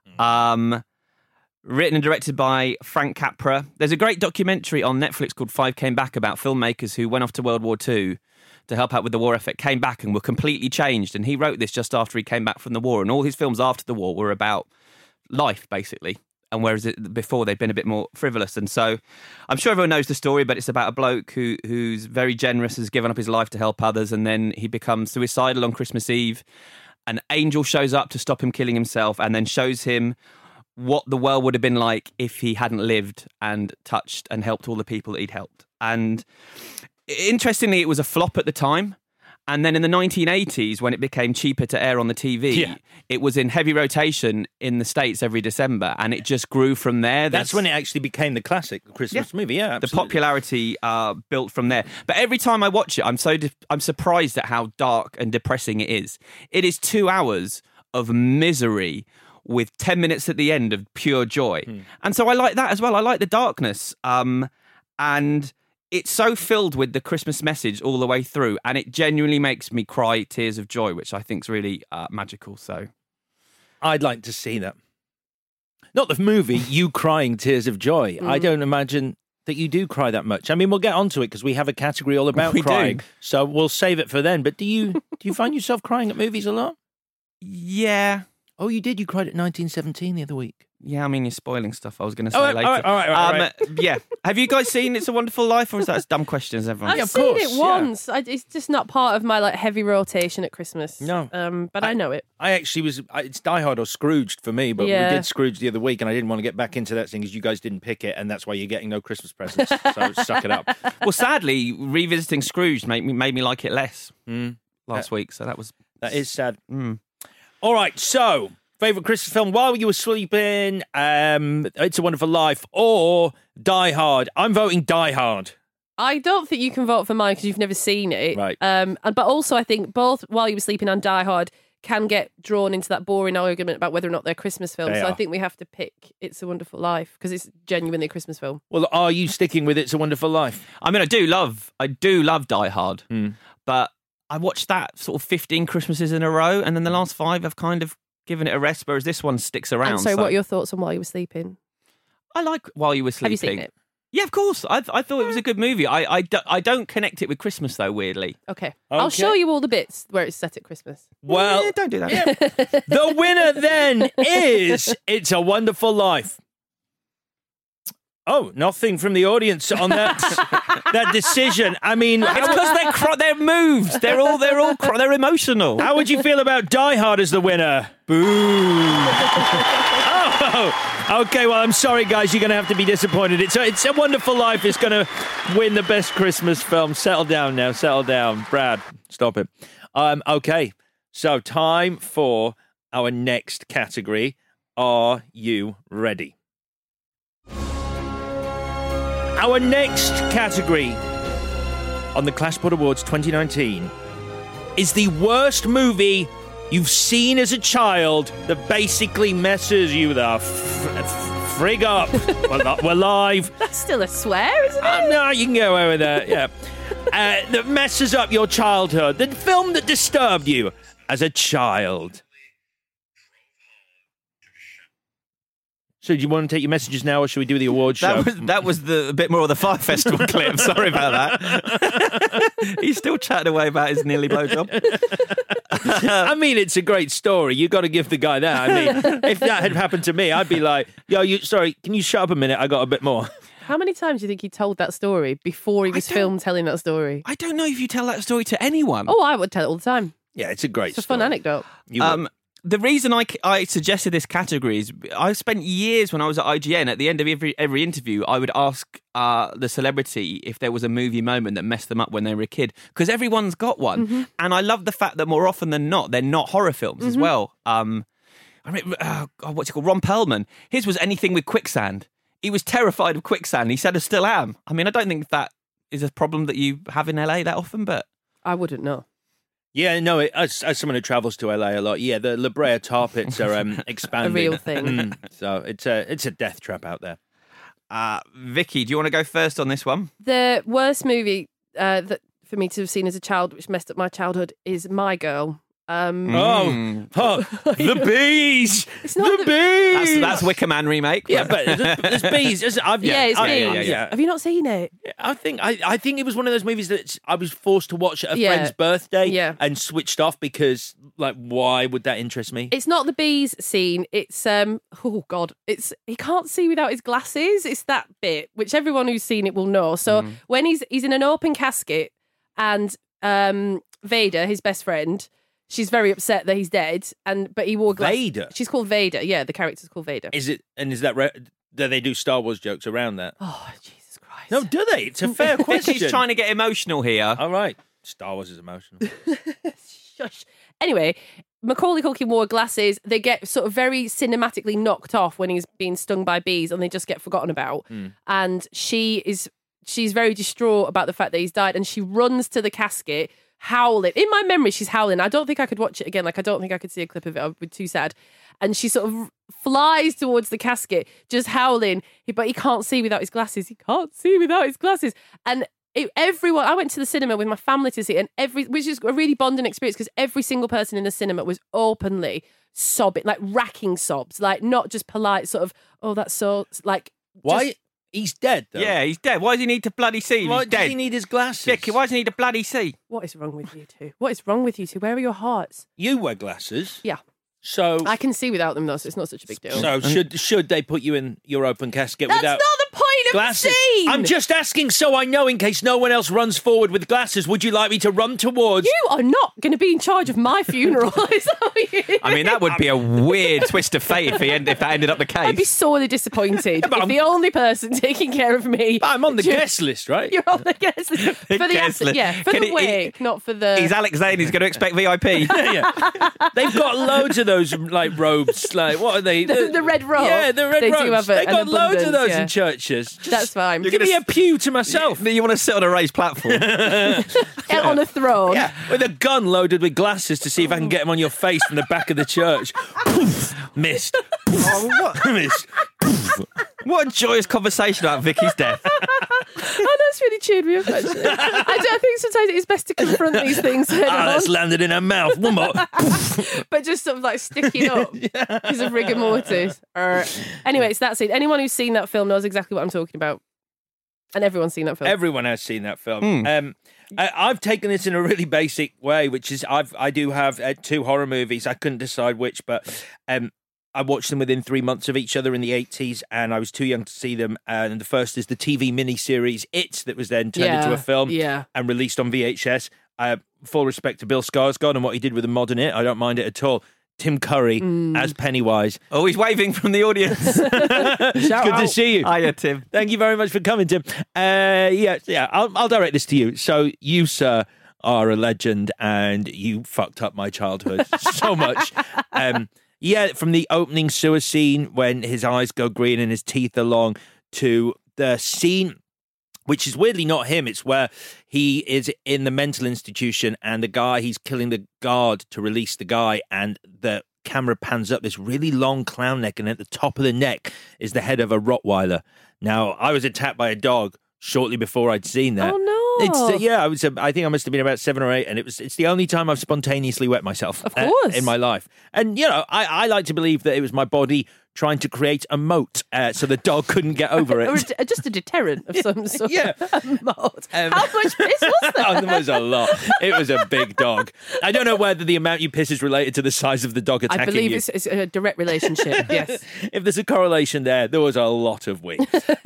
Written and directed by Frank Capra. There's a great documentary on Netflix called Five Came Back about filmmakers who went off to World War II to help out with the war effort, came back and were completely changed. And he wrote this just after he came back from the war. And all his films after the war were about life, basically. And whereas before they'd been a bit more frivolous. And so I'm sure everyone knows the story, but it's about a bloke who's very generous, has given up his life to help others. And then he becomes suicidal on Christmas Eve. An angel shows up to stop him killing himself and then shows him what the world would have been like if he hadn't lived and touched and helped all the people that he'd helped. And interestingly, it was a flop at the time. And then in the 1980s, when it became cheaper to air on the TV, it was in heavy rotation in the States every December, and it just grew from there. That's when it actually became the classic Christmas movie, yeah, absolutely. The popularity built from there. But every time I watch it, I'm surprised at how dark and depressing it is. It is 2 hours of misery with 10 minutes at the end of pure joy. And so I like that as well. I like the darkness. And it's so filled with the Christmas message all the way through, and it genuinely makes me cry tears of joy, which I think is really magical. So I'd like to see that. Not the movie, you crying tears of joy. I don't imagine that you do cry that much. I mean, we'll get onto it because we have a category all about crying. So we'll save it for then. But do you find yourself crying at movies a lot? Yeah. Oh, you did? You cried at 1917 the other week. Yeah, I mean, you're spoiling stuff I was going to say later. All right. Yeah. Have you guys seen It's a Wonderful Life, or is that as dumb question as everyone? I've seen it once. Yeah. It's just not part of my heavy rotation at Christmas. No. But I know it. I actually it's Die Hard or Scrooged for me, but we did Scrooge the other week, and I didn't want to get back into that thing because you guys didn't pick it, and that's why you're getting no Christmas presents. So suck it up. Well, sadly, revisiting Scrooge made me like it less last week, so that is sad. All right, so Favourite Christmas film while you were sleeping, It's a Wonderful Life or Die Hard? I'm voting Die Hard. I don't think you can vote for mine because you've never seen it. Right. But also I think both While You Were Sleeping and Die Hard can get drawn into that boring argument about whether or not they're Christmas films. So I think we have to pick It's a Wonderful Life because it's genuinely a Christmas film. Well, are you sticking with It's a Wonderful Life? I mean, I do love Die Hard, but I watched that sort of 15 Christmases in a row, and then the last 5 I've kind of given it a rest, whereas this one sticks around. And so what are your thoughts on While You Were Sleeping? I like While You Were Sleeping. Have you seen it? Yeah, of course. I thought it was a good movie. I don't connect it with Christmas, though, weirdly. Okay. I'll show you all the bits where it's set at Christmas. Well, don't do that. The winner then is It's a Wonderful Life. Oh, nothing from the audience on that that decision. I mean, It's because they're moved. They're emotional. How would you feel about Die Hard as the winner? Boo. Oh, okay. Well, I'm sorry, guys. You're going to have to be disappointed. It's a Wonderful Life. It's going to win the best Christmas film. Settle down now. Settle down. Brad, stop it. Okay. So time for our next category. Are you ready? Our next category on the Clashpod Awards 2019 is the worst movie you've seen as a child that basically messes you the frig up. We're live. That's still a swear, isn't it? No, you can go over there. Yeah. That messes up your childhood. The film that disturbed you as a child. So do you want to take your messages now, or should we do the award show? That was a bit more of the Fire Festival clip. Sorry about that. He's still chatting away about his nearly blowjob. I mean, it's a great story. You got to give the guy that. I mean, if that had happened to me, I'd be like, sorry, can you shut up a minute? I got a bit more. How many times do you think he told that story before he was filmed telling that story? I don't know if you tell that story to anyone. Oh, I would tell it all the time. Yeah, it's a great It's a fun anecdote. The reason I suggested this category is I spent years when I was at IGN, at the end of every interview, I would ask the celebrity if there was a movie moment that messed them up when they were a kid, because everyone's got one. Mm-hmm. And I love the fact that more often than not, they're not horror films as well. I mean, what's it called? Ron Perlman. His was anything with quicksand. He was terrified of quicksand. He said, I still am. I mean, I don't think that is a problem that you have in LA that often, but... I wouldn't know. Yeah, no, as someone who travels to LA a lot, yeah, the La Brea tar pits are expanding. A real thing. So it's a death trap out there. Vicky, do you want to go first on this one? The worst movie that for me to have seen as a child, which messed up my childhood, is My Girl. The bees! It's not the bees! That's Wicker Man remake. Yeah, but there's bees. It's bees. Yeah. Have you not seen it? I think it was one of those movies that I was forced to watch at a friend's birthday and switched off because, like, why would that interest me? It's not the bees scene. It's oh god, it's he can't see without his glasses. It's that bit which everyone who's seen it will know. So when he's in an open casket and Vader, his best friend. She's very upset that he's dead, but he wore glasses. Vader? She's called Vader. Yeah, the character's called Vader. Is that do they do Star Wars jokes around that? Oh, Jesus Christ. No, do they? It's a fair question. He's trying to get emotional here. All right. Star Wars is emotional. Shush. Anyway, Macaulay Culkin wore glasses. They get sort of very cinematically knocked off when he's being stung by bees, and they just get forgotten about. And she's very distraught about the fact that he's died, and she runs to the casket, howling. In my memory, she's howling. I don't think I could watch it again. Like, I don't think I could see a clip of it. I would be too sad. And she sort of flies towards the casket, just howling. But he can't see without his glasses. He can't see without his glasses. And everyone, I went to the cinema with my family to see it, and which is a really bonding experience because every single person in the cinema was openly sobbing, like racking sobs, like not just polite sort of, oh, that's so, like. Why? He's dead, though. Yeah, he's dead. Why does he need to bloody see? Why he's dead. does he need his glasses? Vicky, why does he need to bloody see? What is wrong with you two? What is wrong with you two? Where are your hearts? You wear glasses. Yeah. So I can see without them, though, so it's not such a big deal. So should they put you in your open casket That's without... not the point of Glasses. the scene? I'm just asking so I know in case no one else runs forward with glasses. Would you like me to run towards? You are not going to be in charge of my funeral. Is that what you I mean, that would be a weird twist of fate if that ended up the case. I'd be sorely disappointed if the only person taking care of me. But I'm on the guest list, right? You're on the guest list. For the Guest list. Yeah, for Can the he- wake, not for the. He's Alex Zane. He's going to expect VIP. Yeah. They've got loads of those like robes. Like what are they? The red robe. Yeah, the red They robes. do have They've got an loads of abundance, those yeah. in churches. Just That's fine. Give me a pew to myself. You want to sit on a raised platform? On a throne. Yeah, with a gun loaded with glasses to see if I can get them on your face from the back of the church. Poof, missed. Poof, missed. What a joyous conversation about Vicky's death. Oh, that's really cheered me up, actually. I think sometimes it is best to confront these things head on, That's landed in her mouth. One more. but just sort of like sticking up because of rigor mortis. Anyway, so that's it. Anyone who's seen that film knows exactly what I'm talking about. And everyone's seen that film. Everyone has seen that film. I've taken this in a really basic way, which is I do have 2 horror movies. I couldn't decide which, but I watched them within 3 months of each other in the 80s, and I was too young to see them. And the first is the TV miniseries It, that was then turned into a film and released on VHS. Full respect to Bill Skarsgård and what he did with the modern It. I don't mind it at all. Tim Curry as Pennywise. Oh, he's waving from the audience. It's good to see you. Hiya, Tim. Thank you very much for coming, Tim. I'll direct this to you. So you, sir, are a legend, and you fucked up my childhood so much. From the opening sewer scene when his eyes go green and his teeth are long, to the scene, which is weirdly not him. It's where he is in the mental institution and he's killing the guard to release the guy, and the camera pans up this really long clown neck, and at the top of the neck is the head of a Rottweiler. Now, I was attacked by a dog shortly before I'd seen that. Oh, no. I think I must have been about 7 or 8, and it's the only time I've spontaneously wet myself of course. In my life. And, I like to believe that it was my body trying to create a moat so the dog couldn't get over it. Or just a deterrent of some sort. Yeah. A moat. How much piss was there? Oh, there was a lot. It was a big dog. I don't know whether the amount you piss is related to the size of the dog attacking you. I believe it's a direct relationship, yes. If there's a correlation there was a lot of wee.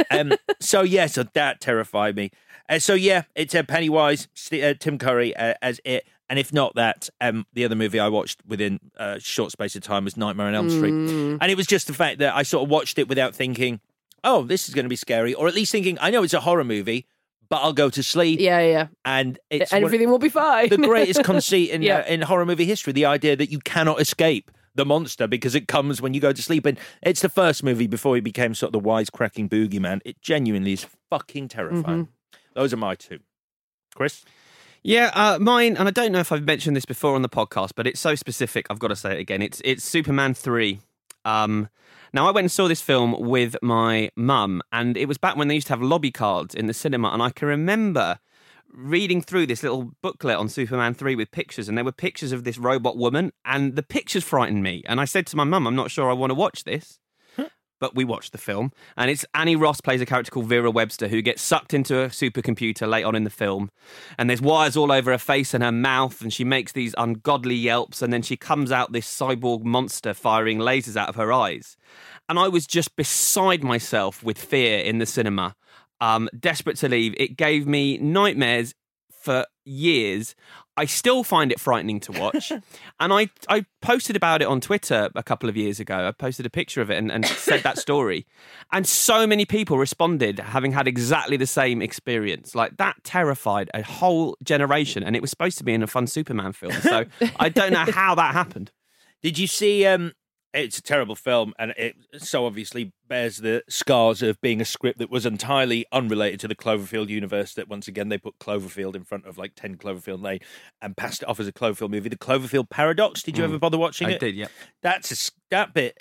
So that terrified me. It's Pennywise, Tim Curry as It. And if not that, the other movie I watched within a short space of time was Nightmare on Elm Street. And it was just the fact that I sort of watched it without thinking, oh, this is going to be scary. Or at least thinking, I know it's a horror movie, but I'll go to sleep. Yeah. And everything will be fine. The greatest conceit in horror movie history, the idea that you cannot escape the monster because it comes when you go to sleep. And it's the first movie before he became sort of the wisecracking boogeyman. It genuinely is fucking terrifying. Those are my 2. Chris? Yeah, mine, and I don't know if I've mentioned this before on the podcast, but it's so specific, I've got to say it again. It's Superman 3. Now, I went and saw this film with my mum, and it was back when they used to have lobby cards in the cinema, and I can remember reading through this little booklet on Superman 3 with pictures, and there were pictures of this robot woman, and the pictures frightened me. And I said to my mum, I'm not sure I want to watch this. But we watched the film, and it's Annie Ross plays a character called Vera Webster who gets sucked into a supercomputer late on in the film, and there's wires all over her face and her mouth, and she makes these ungodly yelps, and then she comes out this cyborg monster firing lasers out of her eyes. And I was just beside myself with fear in the cinema, desperate to leave. It gave me nightmares for years. I still find it frightening to watch. And I posted about it on Twitter a couple of years ago. I posted a picture of it and said that story. And so many people responded having had exactly the same experience. Like, that terrified a whole generation. And it was supposed to be in a fun Superman film. So I don't know how that happened. Did you see... It's a terrible film, and it so obviously bears the scars of being a script that was entirely unrelated to the Cloverfield universe, that once again they put Cloverfield in front of like 10 Cloverfield Lane and passed it off as a Cloverfield movie. The Cloverfield Paradox, did you ever bother watching it? I did, yeah. That bit,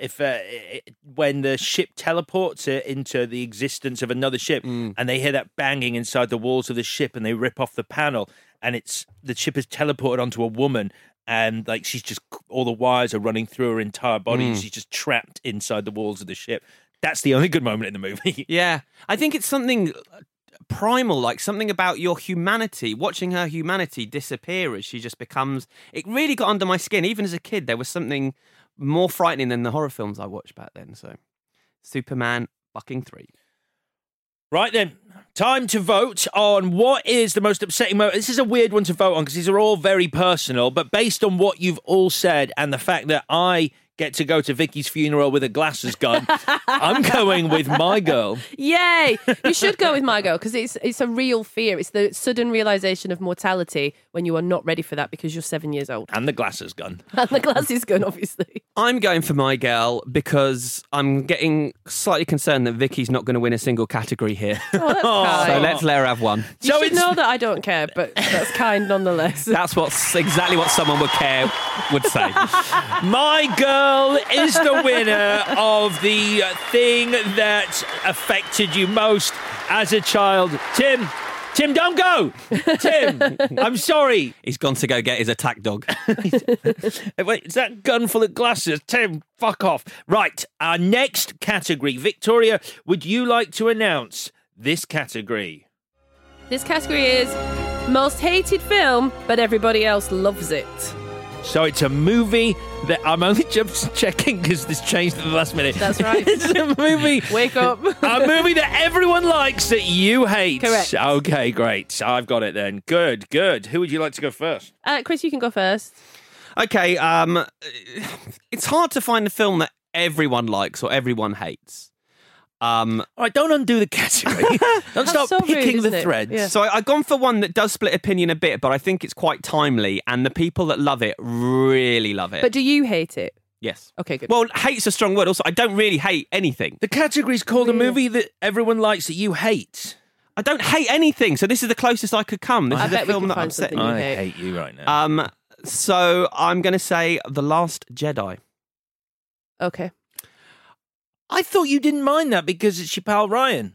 when the ship teleports it into the existence of another ship, and they hear that banging inside the walls of the ship, and they rip off the panel, and the ship is teleported onto a woman, and like she's just, all the wires are running through her entire body, and she's just trapped inside the walls of the ship. That's the only good moment in the movie. Yeah, I think it's something primal, like something about your humanity, watching her humanity disappear as she just becomes... It really got under my skin. Even as a kid, there was something more frightening than the horror films I watched back then. So, Superman fucking 3. Right then. Time to vote on what is the most upsetting moment. This is a weird one to vote on because these are all very personal, but based on what you've all said and the fact that I get to go to Vicky's funeral with a glasses gun, I'm going with My Girl. Yay! You should go with My Girl because it's a real fear. It's the sudden realisation of mortality when you are not ready for that because you're 7 years old. And the glasses gun. And the glasses gun, obviously. I'm going for My Girl because I'm getting slightly concerned that Vicky's not going to win a single category here. Oh, that's kind. So let's let her have one. You should know that I don't care, but that's kind nonetheless. That's exactly what someone would say. My Girl is the winner of the thing that affected you most as a child. Tim, don't go! Tim, I'm sorry. He's gone to go get his attack dog. Wait, is that gun full of glasses? Tim, fuck off. Right, our next category. Victoria, would you like to announce this category? This category is most hated film, but everybody else loves it. So it's a movie that I'm only just checking because this changed at the last minute. That's right. It's a movie. Wake up. A movie that everyone likes that you hate. Correct. Okay, great. I've got it then. Good. Who would you like to go first? Chris, you can go first. Okay, it's hard to find a film that everyone likes or everyone hates. All right, don't undo the category. Don't start so picking rude, the threads. Yeah. So I've gone for one that does split opinion a bit, but I think it's quite timely, and the people that love it really love it. But do you hate it? Yes. Okay, good. Well, hate's a strong word. Also, I don't really hate anything. The category's called a movie that everyone likes that you hate. I don't hate anything, so this is the closest I could come. This I is bet a we film can that find upset something me. you I hate. hate you right now. So I'm going to say The Last Jedi. Okay. I thought you didn't mind that because it's your pal Ryan.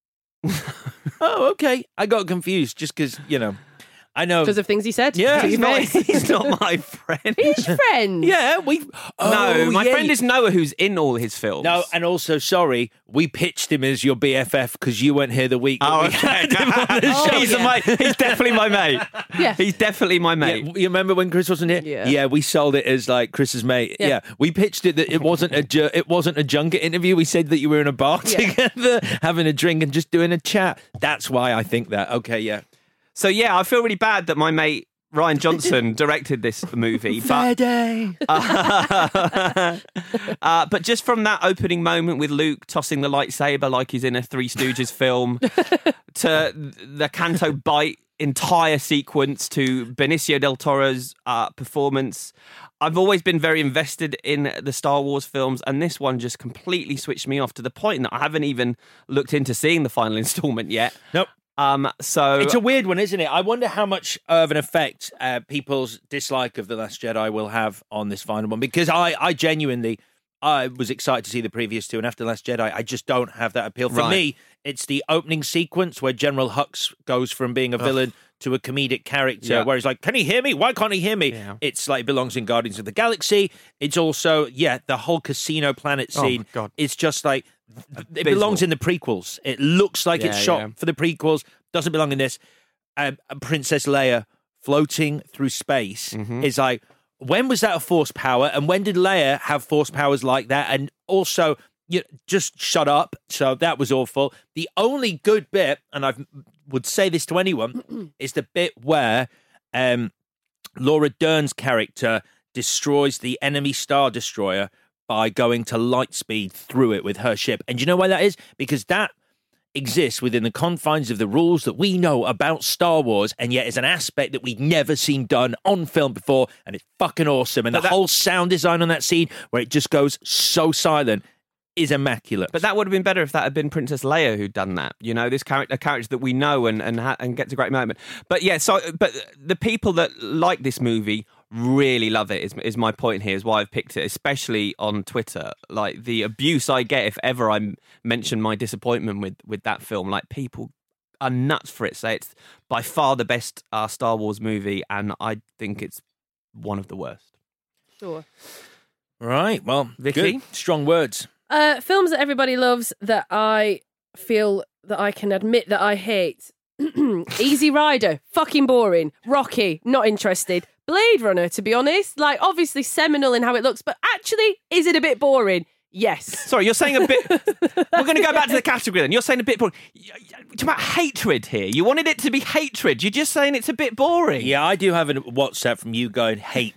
Oh, okay. I got confused just because, I know. Because of things he said? Yeah, To your face. He's not my friend. He's your friend. Yeah, my friend is Noah, who's in all his films. No, and also, sorry, we pitched him as your BFF because you weren't here the week that we had him on the show. He's a mate. He's definitely my mate. Yeah. He's definitely my mate. Yeah, you remember when Chris wasn't here? Yeah. We sold it as like Chris's mate. Yeah. We pitched it that it wasn't a junket interview. We said that you were in a bar together, having a drink and just doing a chat. That's why I think that. Okay, yeah. So yeah, I feel really bad that my mate Ryan Johnson directed this movie. But but just from that opening moment with Luke tossing the lightsaber like he's in a Three Stooges film, to the Canto Bite entire sequence, to Benicio del Toro's performance, I've always been very invested in the Star Wars films, and this one just completely switched me off to the point that I haven't even looked into seeing the final installment yet. Nope. So it's a weird one, isn't it? I wonder how much of an effect people's dislike of The Last Jedi will have on this final one, because I genuinely was excited to see the previous two, and after Last Jedi, I just don't have that appeal. For me, it's the opening sequence where General Hux goes from being a villain to a comedic character, where he's like, can he hear me? Why can't he hear me? Yeah. It's like, it belongs in Guardians of the Galaxy. It's also, the whole Casino Planet scene. Oh, God. It's just like, it belongs in the prequels. It looks like it's shot for the prequels. Doesn't belong in this. Princess Leia floating through space is like, when was that a force power? And when did Leia have force powers like that? And also, just shut up. So that was awful. The only good bit, and I would say this to anyone, is the bit where Laura Dern's character destroys the enemy Star Destroyer by going to light speed through it with her ship. And do you know why that is? Because that exists within the confines of the rules that we know about Star Wars, and yet is an aspect that we've never seen done on film before, and it's fucking awesome. And the whole sound design on that scene, where it just goes so silent, is immaculate. But that would have been better if that had been Princess Leia who'd done that. This character that we know and gets a great moment. But but the people that like this movie really love it is my point here, is why I've picked it, especially on Twitter. Like, the abuse I get if ever I mention my disappointment with that film, like, people are nuts for it, say it's by far the best Star Wars movie, and I think it's one of the worst. Sure. Right, well, Vicky? Good. Strong words. Films that everybody loves that I feel that I can admit that I hate. Easy Rider, fucking boring. Rocky, not interested. Blade Runner, to be honest, like, obviously seminal in how it looks, but actually, is it a bit boring? Yes. Sorry, you're saying a bit... We're going to go back to the category then. You're saying a bit boring. It's about hatred here. You wanted it to be hatred. You're just saying it's a bit boring. Yeah, I do have a WhatsApp from you going, hate.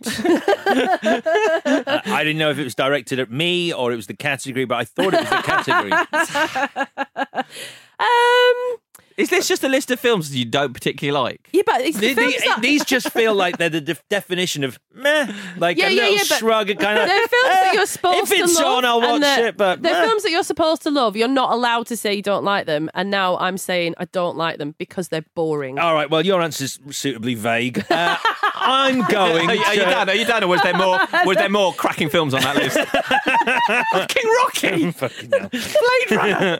I didn't know if it was directed at me or it was the category, but I thought it was the category. Is this just a list of films you don't particularly like? Yeah, but it's These just feel like they're the definition of meh, like a little shrug, a kind of. They're films that you're supposed to love. If it's on, I'll watch it. But they're films that you're supposed to love. You're not allowed to say you don't like them. And now I'm saying I don't like them because they're boring. All right. Well, your answer's suitably vague. I'm going. Are you done? Are you done? Or was there more? Was there more cracking films on that list? Fucking Rocky. Fucking hell. Blade Runner.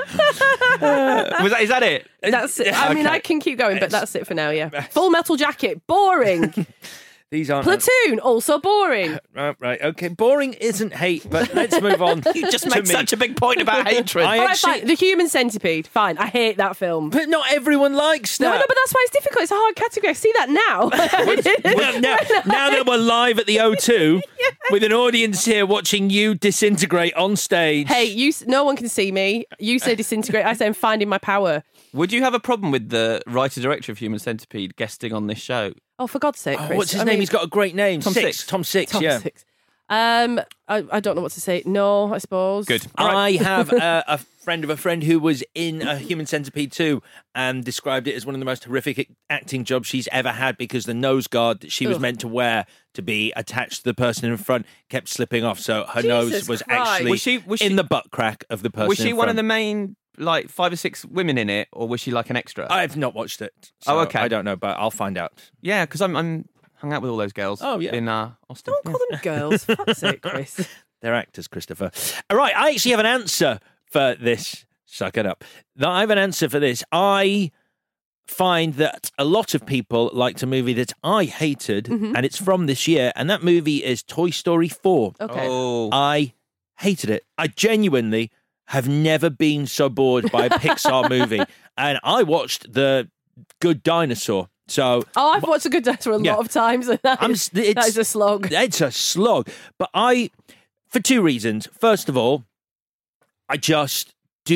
Is that it? That's it. I mean, I can keep going, but that's it for now, yeah. Full Metal Jacket, boring. These aren't. Platoon, also boring. Right, okay. Boring isn't hate, but let's move on. You just made such a big point about hatred. All right, fine. The Human Centipede, fine. I hate that film. But not everyone likes that. No, but that's why it's difficult. It's a hard category. I see that now. now that we're live at the O2 with an audience here watching you disintegrate on stage. Hey, no one can see me. You say disintegrate. I say I'm finding my power. Would you have a problem with the writer-director of Human Centipede guesting on this show? Oh, for God's sake, Chris. What's his name? He's got a great name. Tom Six. Tom Six, Tom yeah. Six. I don't know what to say. No, I suppose. Good. I have a friend of a friend who was in a Human Centipede 2 and described it as one of the most horrific acting jobs she's ever had because the nose guard that she was meant to wear to be attached to the person in front kept slipping off. So her nose was actually was she in the butt crack of the person. Was she in one front. of the main, 5 or 6 women in it, or was she like an extra? I've not watched it. So okay. I don't know, but I'll find out. Yeah, because I'm hung out with all those girls. Oh, yeah. In Austin. Don't call them girls. For fuck's sake, Chris. They're actors, Christopher. All right, I actually have an answer for this. Suck it up. I have an answer for this. I find that a lot of people liked a movie that I hated, and it's from this year, and that movie is Toy Story 4. Okay. Oh. I hated it. I genuinely have never been so bored by a Pixar movie. And I watched The Good Dinosaur. So, I've watched A Good Dinosaur a lot of times, and that is a slog. It's a slog. But for 2 reasons. First of all, I just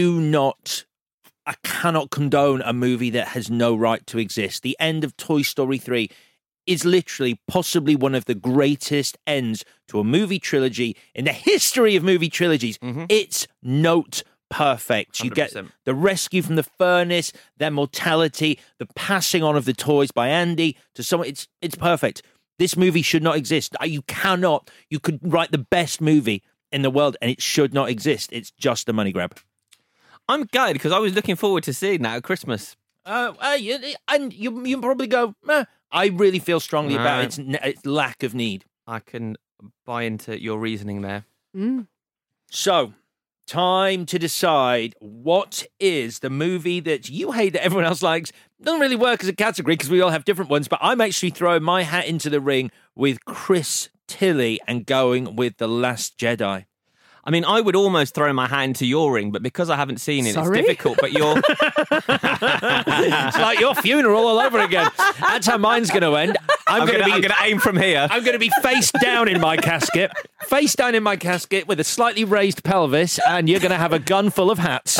I cannot condone a movie that has no right to exist. The end of Toy Story 3 is literally possibly one of the greatest ends to a movie trilogy in the history of movie trilogies. It's note perfect. 100%. You get the rescue from the furnace, their mortality, the passing on of the toys by Andy to someone. It's perfect. This movie should not exist. You could write the best movie in the world and it should not exist. It's just a money grab. I'm gutted because I was looking forward to seeing that at Christmas. And you probably go, I really feel strongly about its lack of need. I can buy into your reasoning there. So, time to decide what is the movie that you hate that everyone else likes. Doesn't really work as a category because we all have different ones, but I'm actually throwing my hat into the ring with Chris Tilley and going with The Last Jedi. I mean, I would almost throw my hat into your ring, but because I haven't seen it, it's difficult. But you're... It's like your funeral all over again. That's how mine's going to end. I'm going to aim from here. I'm going to be face down in my casket with a slightly raised pelvis, and you're going to have a gun full of hats.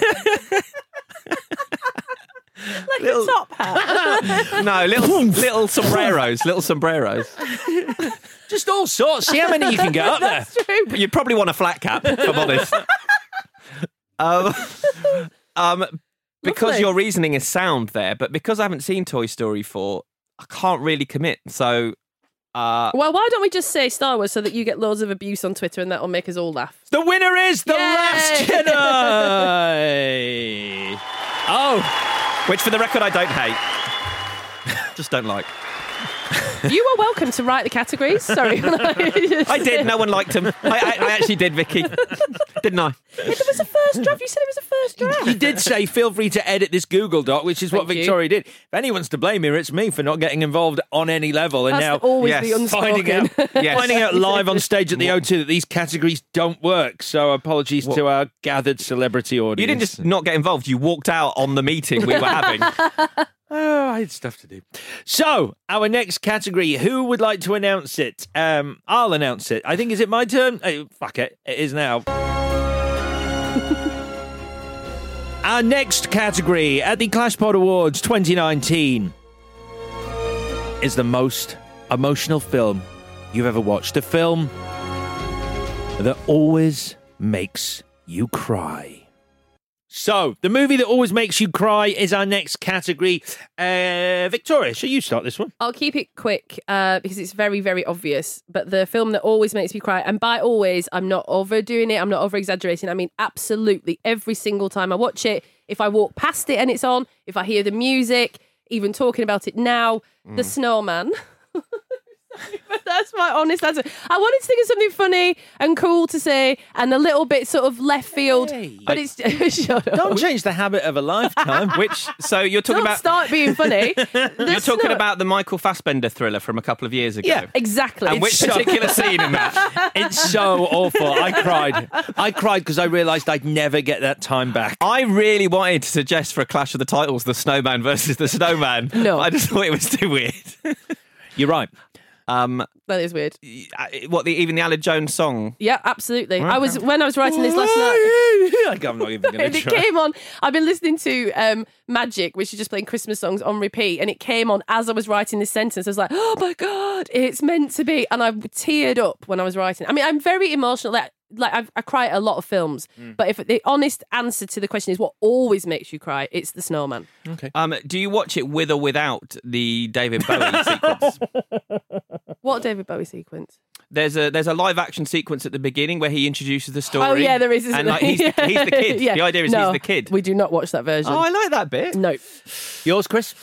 Like a top hat. No, little sombreros. Just all sorts. See how many you can get up there. That's true. You'd probably want a flat cap, if I'm honest. Because your reasoning is sound there, but because I haven't seen Toy Story 4, I can't really commit. So, well, why don't we just say Star Wars so that you get loads of abuse on Twitter and that'll make us all laugh? The winner is The Last Jedi. Which, for the record, I don't hate. Just don't like. You were welcome to write the categories. Sorry. I did. No one liked them. I actually did, Vicky. Didn't I? Yeah, there was a first draft. You said it was a first draft. You did say, feel free to edit this Google Doc, which is what Victoria did. If anyone's to blame here, it's me for not getting involved on any level. And That's now always the unspoken. finding out live on stage at the O2 that these categories don't work. So apologies to our gathered celebrity audience. You didn't just not get involved. You walked out on the meeting we were having. I had stuff to do. So, our next category, who would like to announce it? I'll announce it. I think, is it my turn? Oh, fuck it. It is now. Our next category at the ClashPod Awards 2019 is the most emotional film you've ever watched. A film that always makes you cry. So, the movie that always makes you cry is our next category. Victoria, shall you start this one? I'll keep it quick because it's very, very obvious. But the film that always makes me cry, and by always, I'm not overdoing it, I'm not over-exaggerating. I mean, absolutely every single time I watch it, if I walk past it and it's on, if I hear the music, even talking about it now, The Snowman. But that's my honest answer. I wanted to think of something funny and cool to say and a little bit sort of left field. But it's shut up. Don't change the habit of a lifetime. So you're talking Don't about start being funny. you're talking about the Michael Fassbender thriller from a couple of years ago. Yeah, exactly. And which particular scene in that? It's so awful. I cried because I realised I'd never get that time back. I really wanted to suggest for a clash of the titles, The Snowman versus The Snowman. No. I just thought it was too weird. You're right. That is weird. Even the Alan Jones song? Yeah, absolutely. When I was writing this last night. I'm not even going to It try. came on. I've been listening to Magic, which is just playing Christmas songs on repeat, and it came on as I was writing this sentence. I was like, oh my God, it's meant to be. And I teared up when I was writing. I mean, I'm very emotional. I cry at a lot of films, but if the honest answer to the question is what always makes you cry, it's The Snowman. Okay. Do you watch it with or without the David Bowie sequence? What David Bowie sequence? There's a live action sequence at the beginning where he introduces the story. Oh yeah, there is. Isn't and there? he's the kid. Yeah. The idea is No, he's the kid. We do not watch that version. Oh, I like that bit. No. Yours, Chris?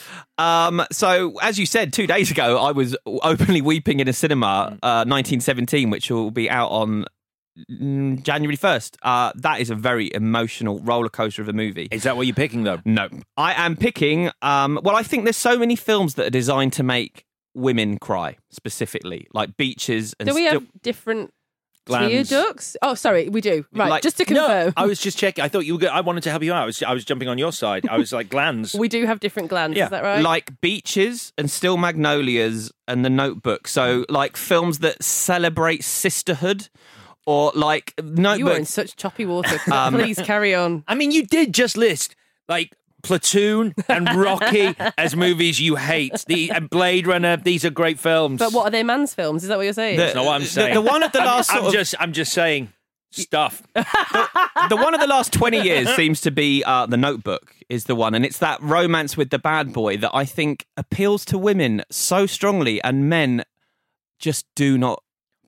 So, as you said, 2 days ago, I was openly weeping in a cinema, 1917, which will be out on January 1st. That is a very emotional roller coaster of a movie. Is that what you're picking, though? No. I am picking, I think there's so many films that are designed to make women cry, specifically, like Beaches. And Do we have different tear ducts? Oh, sorry, we do. Right, just to confirm. No, I was just checking. I thought you were good. I wanted to help you out. I was jumping on your side. I was like, glands. We do have different glands, Yeah. is that right? Like Beaches and Still Magnolias and The Notebook. So, like films that celebrate sisterhood. Or like Notebook. You are in such choppy water. Please carry on. I mean, you did just list like Platoon and Rocky as movies you hate. And Blade Runner. These are great films. But what are they man's films? Is that what you're saying? That's not what I'm saying. The one of the last I'm just saying stuff. The one of the last 20 years seems to be The Notebook is the one. And it's that romance with the bad boy that I think appeals to women so strongly and men just do not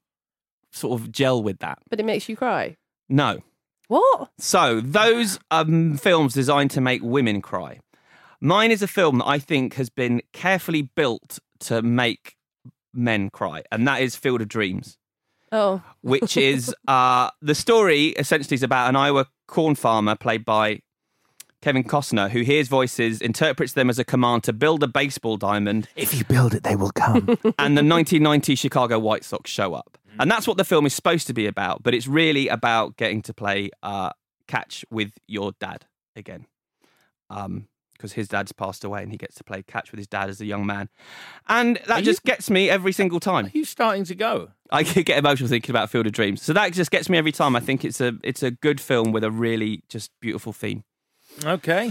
sort of gel with that. But it makes you cry. No. What? So those films designed to make women cry. Mine is a film that I think has been carefully built to make men cry, and that is Field of Dreams. Oh. Which is the story essentially is about an Iowa corn farmer played by Kevin Costner, who hears voices, interprets them as a command to build a baseball diamond. If you build it, they will come. And the 1990 Chicago White Sox show up. And that's what the film is supposed to be about, but it's really about getting to play catch with your dad again. Because his dad's passed away and he gets to play catch with his dad as a young man. And that gets me every single time. Are you starting to go? I get emotional thinking about Field of Dreams. So that just gets me every time. I think it's a good film with a really just beautiful theme. Okay.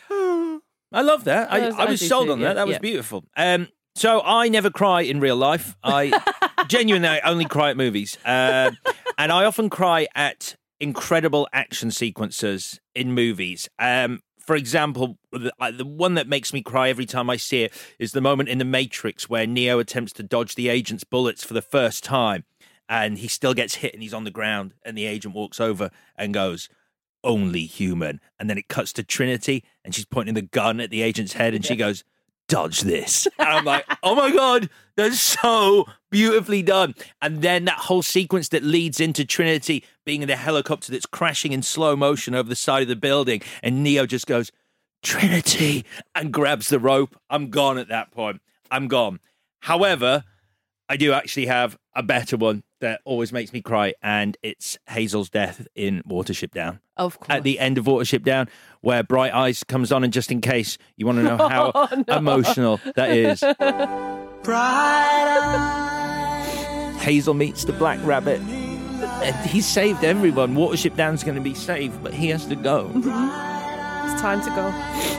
I love that. I was sold on that. That was beautiful. So I never cry in real life. I genuinely only cry at movies. And I often cry at incredible action sequences in movies. For example, the one that makes me cry every time I see it is the moment in The Matrix where Neo attempts to dodge the agent's bullets for the first time. And he still gets hit and he's on the ground. And the agent walks over and goes, "Only human." And then it cuts to Trinity and she's pointing the gun at the agent's head and she goes, "Dodge this." And I'm like, oh my God, that's so beautifully done. And then that whole sequence that leads into Trinity being in the helicopter that's crashing in slow motion over the side of the building. And Neo just goes, "Trinity," and grabs the rope. I'm gone at that point. I'm gone. However, I do actually have a better one. that always makes me cry, and it's Hazel's death in Watership Down. Of course. At the end of Watership Down, where Bright Eyes comes on, and just in case you want to know how emotional that is. Hazel meets the Black Rabbit. And he saved everyone. Watership Down's going to be saved, but he has to go. It's time to go.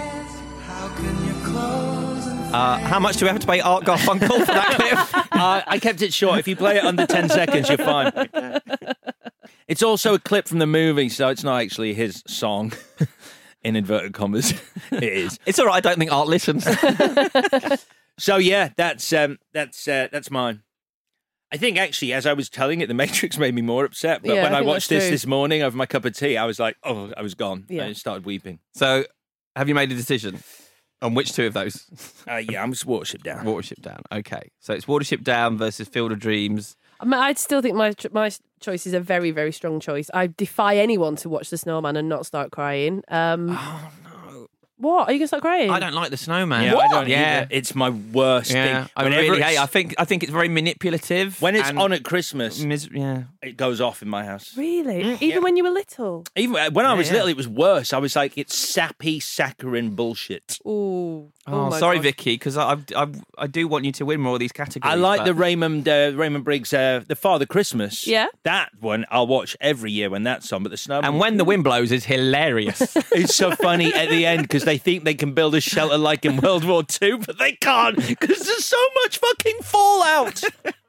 How much do we have to pay Art Garfunkel for that clip? I kept it short. If you play it under 10 seconds, you're fine. It's also a clip from the movie, so it's not actually his song. In inverted commas, it is. It's all right. I don't think Art listens. So yeah, that's mine. I think actually, as I was telling it, The Matrix made me more upset. But when I watched this morning over my cup of tea, I was like, oh, I was gone. Yeah. I started weeping. So, have you made a decision on which two of those? Yeah, I'm just Watership Down. Watership Down. Okay, so it's Watership Down versus Field of Dreams. I mean, I'd still think my choice is a very, very strong choice. I defy anyone to watch The Snowman and not start crying. Oh no! What? Are you going to start crying? I don't like The Snowman. Yeah, I don't either. It's my worst thing. I really hate. I think it's very manipulative. When it's on at Christmas, it goes off in my house. Really? Even when you were little? Even when I was little, it was worse. I was like, it's sappy, saccharine bullshit. Ooh. Oh, sorry, God. Vicky, because I do want you to win more of these categories. I like the Raymond Briggs, The Father Christmas. Yeah. That one I'll watch every year when that's on, but The Snowman. And When the Wind Blows is hilarious. It's so funny at the end because they think they can build a shelter like in World War II, but they can't because there's so much fucking fallout.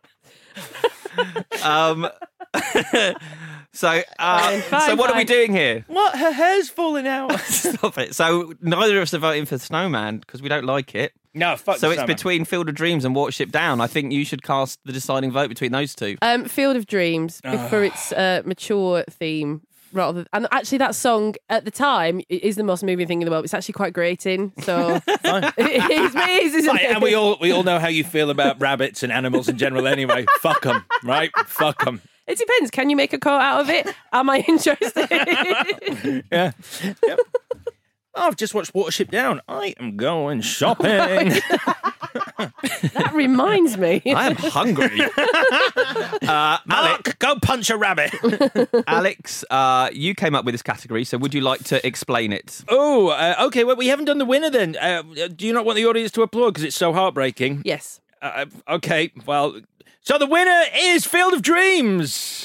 So what are we doing here? What? Her hair's falling out. Stop it. So neither of us are voting for Snowman because we don't like it. No, fuck So the it's Snowman. between Field of Dreams and Watership Down. I think you should cast the deciding vote between those two. Field of Dreams for its mature theme. And actually, that song at the time is the most moving thing in the world. It's actually quite grating. So it is, isn't it? And we all know how you feel about rabbits and animals in general. Anyway, fuck them, right? Fuck them. It depends. Can you make a quote out of it? Am I interested? Yeah. Yep. Oh, I've just watched Watership Down. I am going shopping. That reminds me. I am hungry. Mark, go punch a rabbit. Alex, you came up with this category, so would you like to explain it? Oh, okay. Well, we haven't done the winner then. Do you not want the audience to applaud because it's so heartbreaking? Yes. Okay. Well, so the winner is Field of Dreams.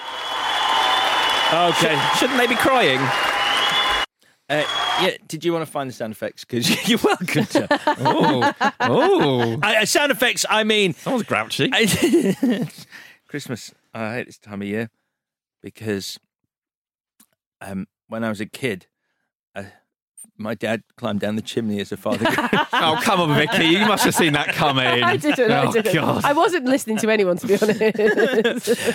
Okay. Shouldn't they be crying? Yeah, did you want to find the sound effects? Because you're welcome to. Sound effects, I mean... Someone's grouchy. Christmas, I hate this time of year because when I was a kid, my dad climbed down the chimney as a Father Christmas. Oh, come on, Vicky. You must have seen that coming. I didn't. God. I wasn't listening to anyone, to be honest.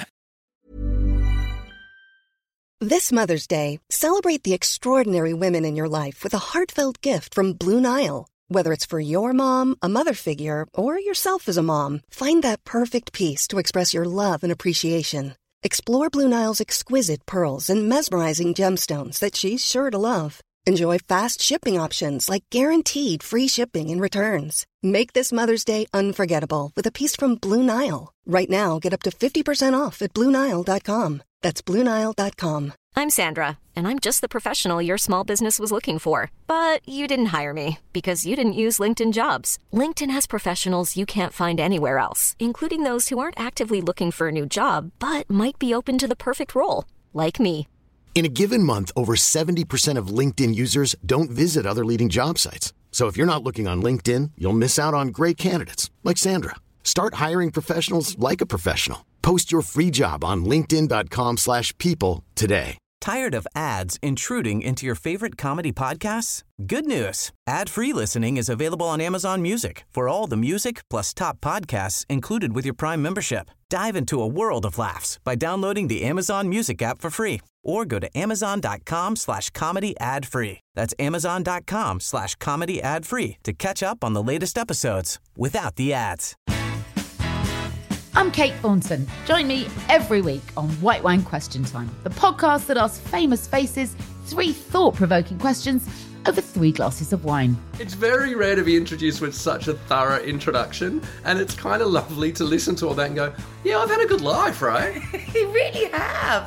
This Mother's Day, celebrate the extraordinary women in your life with a heartfelt gift from Blue Nile. Whether it's for your mom, a mother figure, or yourself as a mom, find that perfect piece to express your love and appreciation. Explore Blue Nile's exquisite pearls and mesmerizing gemstones that she's sure to love. Enjoy fast shipping options like guaranteed free shipping and returns. Make this Mother's Day unforgettable with a piece from Blue Nile. Right now, get up to 50% off at BlueNile.com. That's BlueNile.com. I'm Sandra, and I'm just the professional your small business was looking for. But you didn't hire me because you didn't use LinkedIn Jobs. LinkedIn has professionals you can't find anywhere else, including those who aren't actively looking for a new job, but might be open to the perfect role, like me. In a given month, over 70% of LinkedIn users don't visit other leading job sites. So if you're not looking on LinkedIn, you'll miss out on great candidates like Sandra. Start hiring professionals like a professional. Post your free job on linkedin.com/people today. Tired of ads intruding into your favorite comedy podcasts? Good news. Ad-free listening is available on Amazon Music for all the music plus top podcasts included with your Prime membership. Dive into a world of laughs by downloading the Amazon Music app for free or go to amazon.com/comedy ad-free. That's amazon.com/comedy ad-free to catch up on the latest episodes without the ads. I'm Kate Thornton. Join me every week on White Wine Question Time, the podcast that asks famous faces 3 thought-provoking questions over 3 glasses of wine. It's very rare to be introduced with such a thorough introduction, and it's kind of lovely to listen to all that and go, yeah, I've had a good life, right? You really have.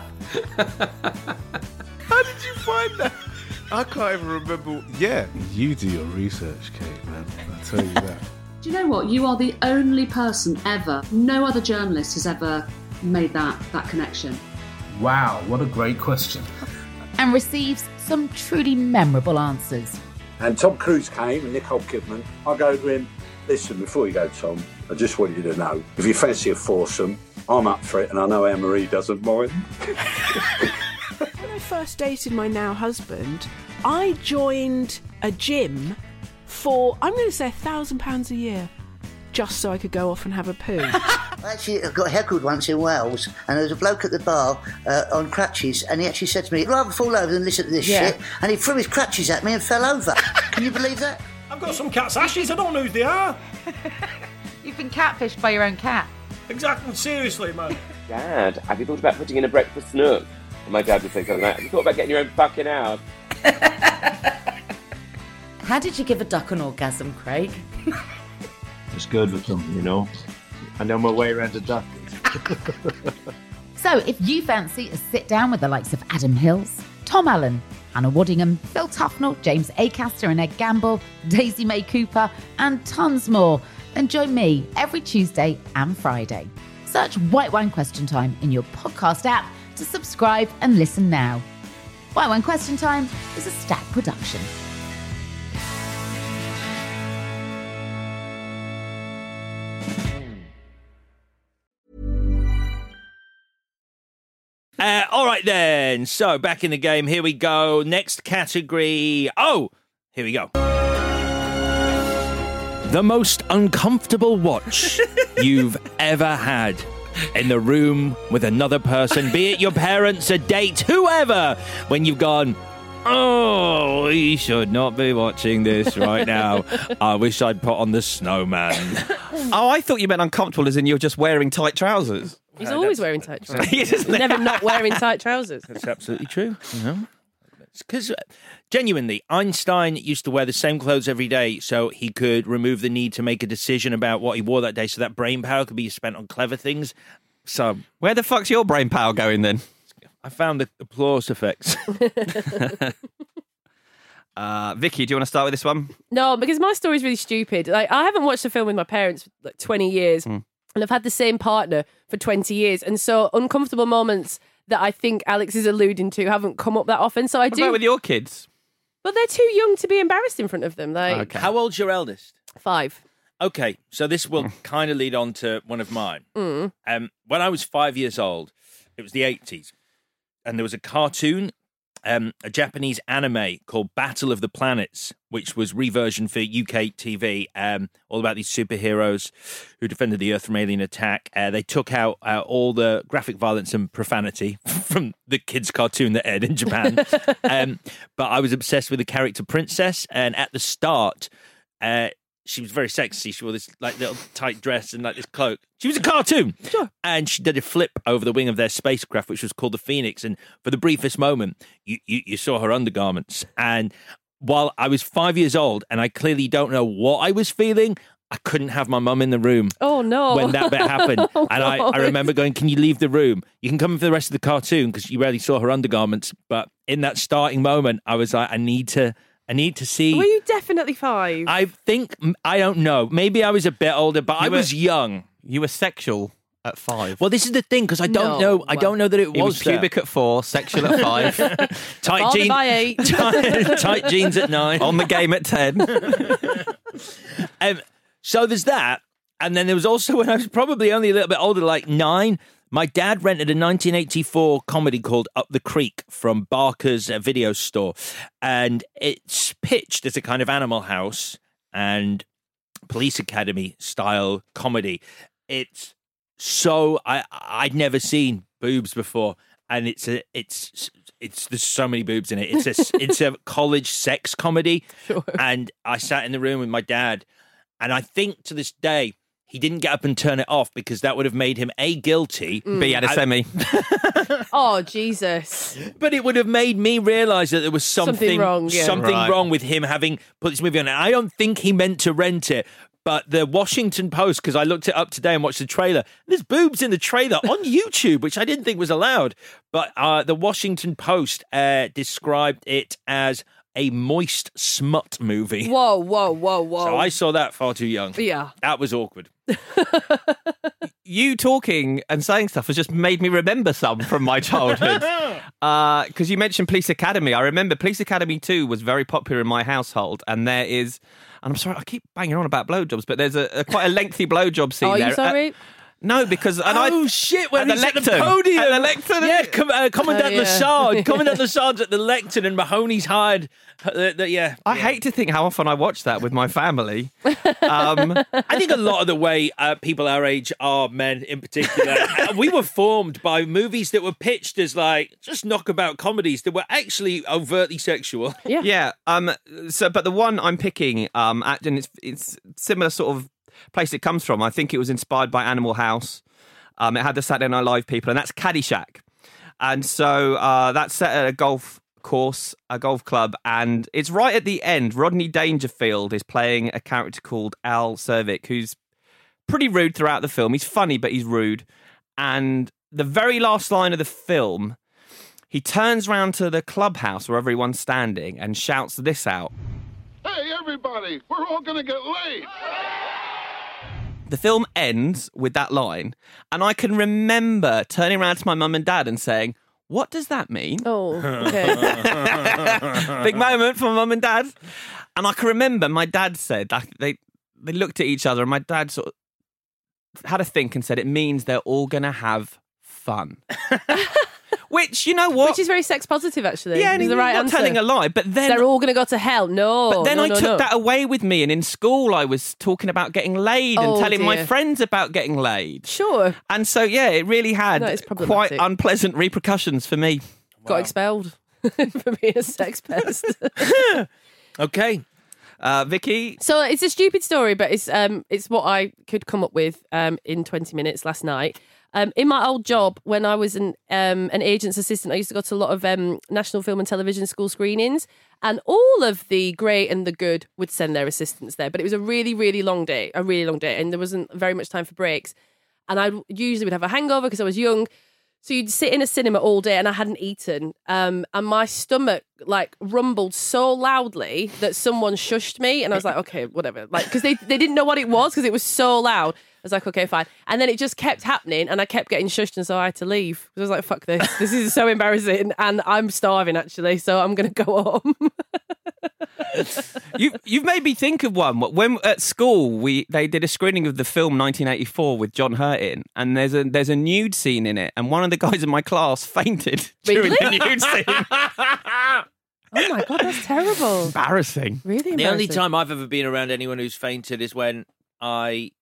How did you find that? I can't even remember. Yeah. You do your research, Kate, man. I tell you that. Do you know what? You are the only person ever, no other journalist has ever made that connection. Wow, what a great question. And receives some truly memorable answers. And Tom Cruise came and Nicole Kidman. I go to him, listen, before you go, Tom, I just want you to know, if you fancy a foursome, I'm up for it and I know Anne-Marie doesn't mind. When I first dated my now husband, I joined a gym for, I'm going to say £1,000 a year, just so I could go off and have a poo. Actually, I got heckled once in Wales, and there was a bloke at the bar on crutches, and he actually said to me, I'd rather fall over than listen to this shit, and he threw his crutches at me and fell over. Can you believe that? I've got some cat's ashes, I don't know who they are. You've been catfished by your own cat. Exactly, seriously, man. Dad, have you thought about putting in a breakfast nook? And my dad would say something like, have you thought about getting your own fucking house? How did you give a duck an orgasm, Craig? It's good with them, you know. I know my way around a duck. So if you fancy a sit down with the likes of Adam Hills, Tom Allen, Hannah Waddingham, Phil Tufnell, James Acaster and Ed Gamble, Daisy May Cooper, and tons more, then join me every Tuesday and Friday. Search White Wine Question Time in your podcast app to subscribe and listen now. White Wine Question Time is a Stack production. All right then. So back in the game. Here we go. Next category. Oh, here we go. The most uncomfortable watch you've ever had in the room with another person, be it your parents, a date, whoever, when you've gone, oh, we should not be watching this right now. I wish I'd put on the snowman. Oh, I thought you meant uncomfortable as in you're just wearing tight trousers. He's always wearing tight trousers. He's never not wearing tight trousers. That's absolutely true. You know? Because genuinely, Einstein used to wear the same clothes every day so he could remove the need to make a decision about what he wore that day, so that brain power could be spent on clever things. So where the fuck's your brain power going then? I found the applause effects. Vicky, do you want to start with this one? No, because my story's really stupid. Like, I haven't watched a film with my parents for like 20 years, and I've had the same partner for 20 years, and so uncomfortable moments that I think Alex is alluding to haven't come up that often. So What about with your kids? But they're too young to be embarrassed in front of them. Like, Okay. How old's your eldest? 5. Okay, so this will kind of lead on to one of mine. When I was 5 years old, it was the 80s, and there was a cartoon, a Japanese anime called Battle of the Planets, which was reversioned for UK TV, all about these superheroes who defended the Earth from alien attack. They took out all the graphic violence and profanity from the kids' cartoon that aired in Japan. But I was obsessed with the character Princess, and at the start, she was very sexy. She wore this like little tight dress and like this cloak. She was a cartoon. Sure. And she did a flip over the wing of their spacecraft, which was called the Phoenix. And for the briefest moment, you saw her undergarments. And while I was 5 years old and I clearly don't know what I was feeling, I couldn't have my mum in the room. Oh, no. When that bit happened. Oh, and I remember going, can you leave the room? You can come in for the rest of the cartoon, because you rarely saw her undergarments. But in that starting moment, I was like, I need to see. Were you definitely 5? I think, I don't know. Maybe I was a bit older, but I was young. You were sexual at 5. Well, this is the thing, because I don't know. I don't know that it He was that. pubic at 4, sexual at 5. tight jeans by 8. tight jeans at 9. On the game at 10. So there's that. And then there was also, when I was probably only a little bit older, like 9, my dad rented a 1984 comedy called Up the Creek from Barker's video store. And it's pitched as a kind of Animal House and Police Academy style comedy. It's so, I'd never seen boobs before. And there's so many boobs in it. It's a college sex comedy. Sure. And I sat in the room with my dad, and I think to this day, he didn't get up and turn it off because that would have made him A, guilty. B, he had a semi. Oh, Jesus. But it would have made me realise that there was something wrong, yeah. wrong with him having put this movie on. And I don't think he meant to rent it. But the Washington Post, because I looked it up today and watched the trailer, there's boobs in the trailer on YouTube, which I didn't think was allowed. But the Washington Post described it as a moist smut movie. Whoa. So I saw that far too young. Yeah. That was awkward. You talking and saying stuff has just made me remember some from my childhood. Because you mentioned Police Academy. I remember Police Academy 2 was very popular in my household, and there is, and I'm sorry, I keep banging on about blowjobs, but there's quite a lengthy blowjob scene there. Are you sorry? No, because... shit, when he's at the podium. At the lectern. Yeah, Commandant Lassard. Commandant Lassard's at the lectern and Mahoney's hired... I hate to think how often I watch that with my family. I think a lot of the way people our age are, men in particular, we were formed by movies that were pitched as like just knockabout comedies that were actually overtly sexual. Yeah. But the one I'm picking, and it's similar sort of place it comes from. I think it was inspired by Animal House. It had the Saturday Night Live people, and that's Caddyshack. And so that's set at a golf course, a golf club, and it's right at the end. Rodney Dangerfield is playing a character called Al Cervic, who's pretty rude throughout the film. He's funny, but he's rude. And the very last line of the film, he turns round to the clubhouse where everyone's standing and shouts this out. Hey, everybody, we're all going to get laid. The film ends with that line, and I can remember turning around to my mum and dad and saying, what does that mean? Oh, okay. Big moment for mum and dad. And I can remember my dad said, that they looked at each other, and my dad sort of had a think and said, it means they're all going to have fun. Which, you know what? Which is very sex positive, actually. Yeah, and he's he's the right not answer. telling a lie, but then... They're all going to go to hell. No. But then no, I no, took no. that away with me, and in school I was talking about getting laid and telling my friends about getting laid. Sure. And so, yeah, it really had That is quite problematic. unpleasant repercussions for me. Got expelled for being a sex pest. Okay. Vicky? So it's a stupid story, but it's what I could come up with in 20 minutes last night. In my old job, when I was an agent's assistant, I used to go to a lot of National Film and Television School screenings, and all of the great and the good would send their assistants there. But it was a really, really long day, and there wasn't very much time for breaks. And I usually would have a hangover because I was young. So you'd sit in a cinema all day, and I hadn't eaten, and my stomach like rumbled so loudly that someone shushed me, and I was like, okay, whatever, like because they didn't know what it was because it was so loud. I was like, okay, fine. And then it just kept happening, and I kept getting shushed, and so I had to leave. I was like, fuck this. This is so embarrassing, and I'm starving, actually, so I'm going to go home. You've made me think of one. When at school they did a screening of the film 1984 with John Hurt in, and there's a nude scene in it, and one of the guys in my class fainted during the nude scene. Oh my God, that's terrible. Embarrassing. Really embarrassing. The only time I've ever been around anyone who's fainted is when I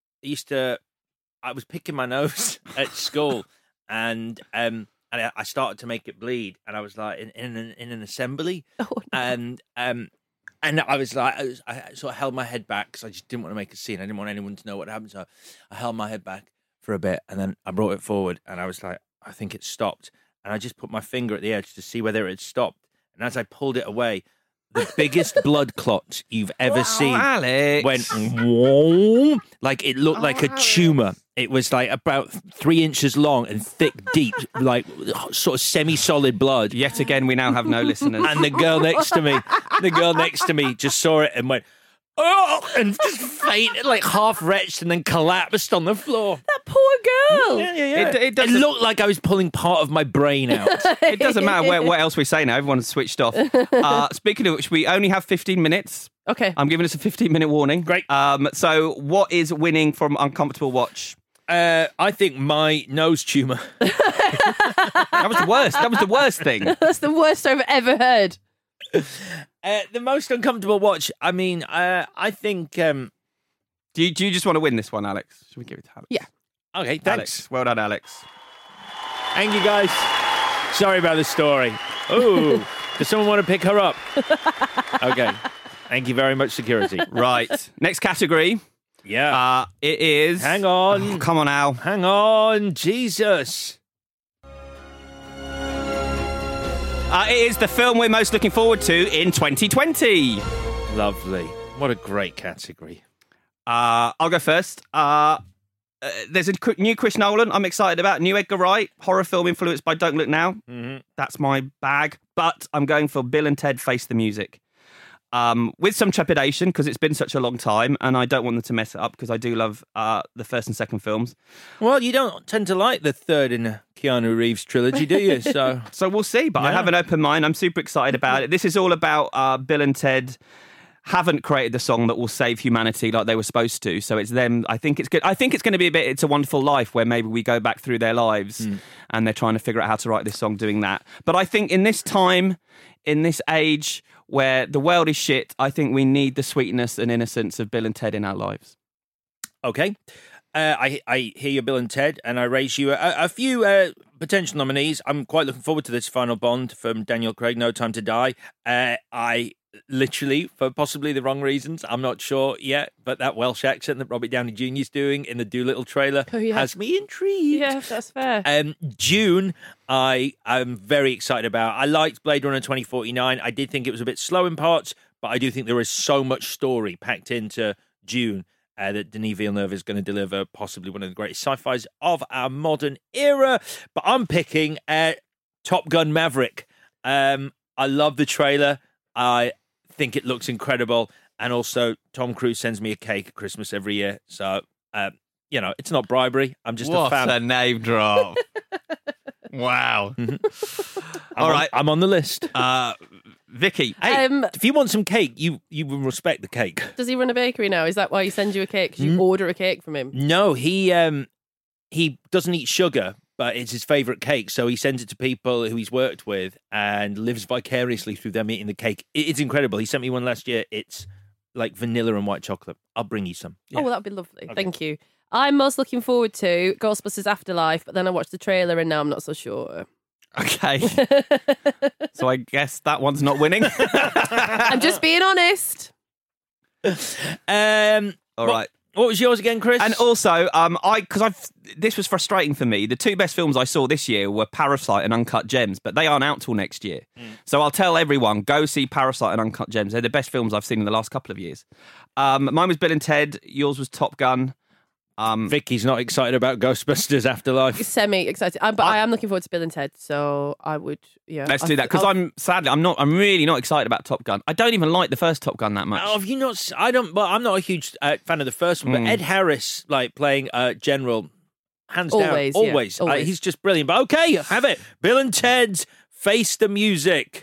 was picking my nose at school, and I started to make it bleed, and I was like in an assembly, and I was like, I sort of held my head back because I just didn't want to make a scene. I didn't want anyone to know what happened, so I held my head back for a bit, and then I brought it forward, and I was like, I think it stopped, and I just put my finger at the edge to see whether it had stopped, and as I pulled it away, the biggest blood clot you've ever seen Alex. went whoa, like it looked like a tumor. It was like about 3 inches long and thick, deep, like sort of semi-solid blood. Yet again, we now have no listeners. And the girl next to me just saw it and went, oh, and just fainted, like half retched, and then collapsed on the floor. That poor girl. Yeah. It looked like I was pulling part of my brain out. It doesn't matter what else we say now. Everyone's switched off. Speaking of which, we only have 15 minutes. Okay. I'm giving us a 15-minute warning. Great. So what is winning from Uncomfortable Watch? I think my nose tumour. That was the worst. That was the worst thing. That's the worst I've ever heard. The most uncomfortable watch. I mean, I think. Do you just want to win this one, Alex? Should we give it to Alex? Yeah. Okay. Thanks. Alex. Well done, Alex. Thank you, guys. Sorry about the story. Ooh, does someone want to pick her up? Okay. Thank you very much, security. Right. Next category. Yeah. It is. Hang on. Oh, come on, Al. Hang on. Jesus. It is the film we're most looking forward to in 2020. Lovely. What a great category. I'll go first. There's a new Chris Nolan I'm excited about. New Edgar Wright, horror film influenced by Don't Look Now. Mm-hmm. That's my bag. But I'm going for Bill and Ted Face the Music. With some trepidation, because it's been such a long time, and I don't want them to mess it up, because I do love the first and second films. Well, you don't tend to like the third in the Keanu Reeves trilogy, do you? So we'll see, but I have an open mind. I'm super excited about it. This is all about Bill and Ted haven't created the song that will save humanity like they were supposed to. So it's them. I think it's good. I think it's going to be a bit It's a Wonderful Life, where maybe we go back through their lives and they're trying to figure out how to write this song doing that. But I think in this time, in this age where the world is shit, I think we need the sweetness and innocence of Bill and Ted in our lives. Okay. I hear you, Bill and Ted, and I raise you a few potential nominees. I'm quite looking forward to this final Bond from Daniel Craig, No Time to Die. I literally, for possibly the wrong reasons, I'm not sure yet, but that Welsh accent that Robert Downey Jr. is doing in the Doolittle trailer has me intrigued. Yeah, that's fair. Dune, I am very excited about. I liked Blade Runner 2049. I did think it was a bit slow in parts, but I do think there is so much story packed into Dune that Denis Villeneuve is going to deliver, possibly one of the greatest sci-fis of our modern era. But I'm picking Top Gun Maverick. I love the trailer. I think it looks incredible. And also, Tom Cruise sends me a cake at Christmas every year. So, it's not bribery. I'm just a fan. What a name drop. Wow. All right. I'm on the list. Vicky. Hey, if you want some cake, you will respect the cake. Does he run a bakery now? Is that why he sends you a cake? Because you order a cake from him? No, he doesn't eat sugar, but it's his favourite cake. So he sends it to people who he's worked with and lives vicariously through them eating the cake. It's incredible. He sent me one last year. It's like vanilla and white chocolate. I'll bring you some. Yeah. Oh, well, that'd be lovely. Okay. Thank you. I'm most looking forward to Ghostbusters Afterlife, but then I watched the trailer and now I'm not so sure. Okay. So I guess that one's not winning. I'm just being honest. All right. What was yours again, Chris? And also, this was frustrating for me. The two best films I saw this year were Parasite and Uncut Gems, but they aren't out till next year. So I'll tell everyone, go see Parasite and Uncut Gems. They're the best films I've seen in the last couple of years. Mine was Bill and Ted. Yours was Top Gun. Vicky's not excited about Ghostbusters Afterlife. Semi-excited. But I am looking forward to Bill and Ted, so I would, yeah. Let's do that, because I'm really not excited about Top Gun. I don't even like the first Top Gun that much. Oh, have you not? I'm not a huge fan of the first one, but Ed Harris, playing General, hands down. Always. He's just brilliant. But okay, have it. Bill and Ted's Face the Music.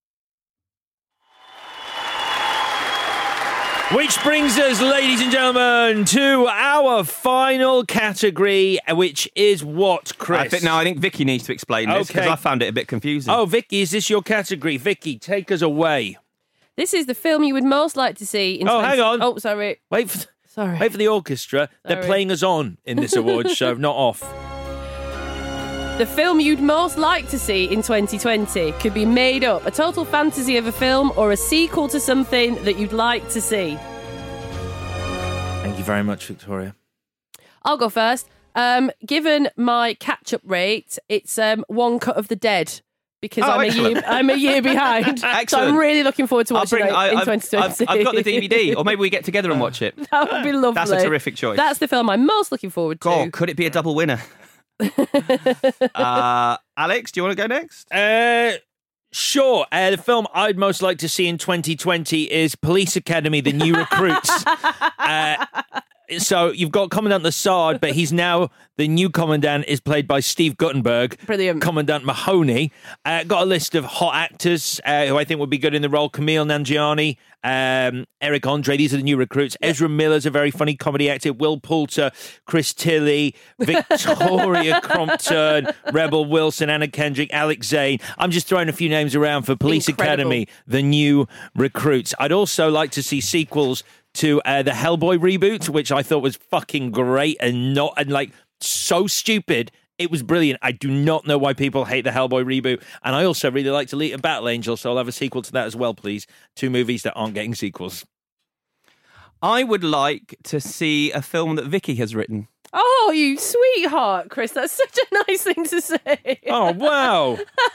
Which brings us, ladies and gentlemen, to our final category, which is what, Chris? I think Vicky needs to explain this, because I found it a bit confusing. Oh, Vicky, is this your category? Vicky, take us away. This is the film you would most like to see in hang on. Oh, sorry. Wait for the orchestra. Sorry. They're playing us on in this awards show, not off. The film you'd most like to see in 2020 could be made up, a total fantasy of a film or a sequel to something that you'd like to see. Thank you very much, Victoria. I'll go first. Given my catch-up rate, it's One Cut of the Dead, because I'm a year behind. So I'm really looking forward to watching that in 2020. I've got the DVD, or maybe we get together and watch it. That would be lovely. That's a terrific choice. That's the film I'm most looking forward to. God, could it be a double winner? Alex, do you want to go next? Sure. The film I'd most like to see in 2020 is Police Academy, The New Recruits. So you've got Commandant Lassard, but he's now the new Commandant is played by Steve Guttenberg. Brilliant. Commandant Mahoney. Got a list of hot actors who I think would be good in the role. Camille Nanjiani, Eric Andre. These are the new recruits. Yeah. Ezra Miller's a very funny comedy actor. Will Poulter, Chris Tilley, Victoria Crompton, Rebel Wilson, Anna Kendrick, Alex Zane. I'm just throwing a few names around for Police Academy, The New Recruits. I'd also like to see sequels to the Hellboy reboot, which I thought was fucking great and so stupid. It was brilliant. I do not know why people hate the Hellboy reboot. And I also really like Alita Battle Angel, so I'll have a sequel to that as well, please. 2 movies that aren't getting sequels. I would like to see a film that Vicky has written. Oh, you sweetheart, Chris. That's such a nice thing to say. Oh, wow.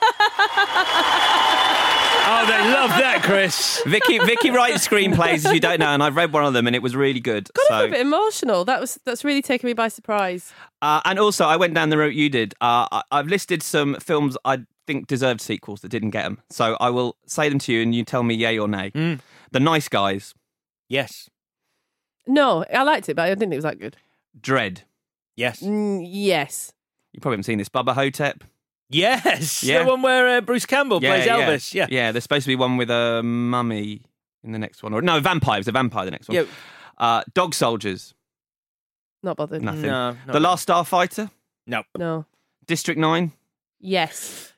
Oh, they love that, Chris. Vicky writes screenplays, if you don't know, and I've read one of them, and it was really good. Got a bit emotional. That's really taken me by surprise. And also, I went down the route you did. I've listed some films I think deserved sequels that didn't get them. So I will say them to you, and you tell me yay or nay. The Nice Guys. Yes. No, I liked it, but I didn't think it was that good. Dread. Yes. Yes. You probably haven't seen this. Bubba Hotep. Yes. Yeah. The one where Bruce Campbell plays Elvis. Yeah. Yeah, there's supposed to be one with a mummy in the next one. Or no, vampire. It's a vampire, the next one. Yeah. Dog Soldiers. Not bothered. Nothing. No. The Last Starfighter. Nope. No. District 9. Yes.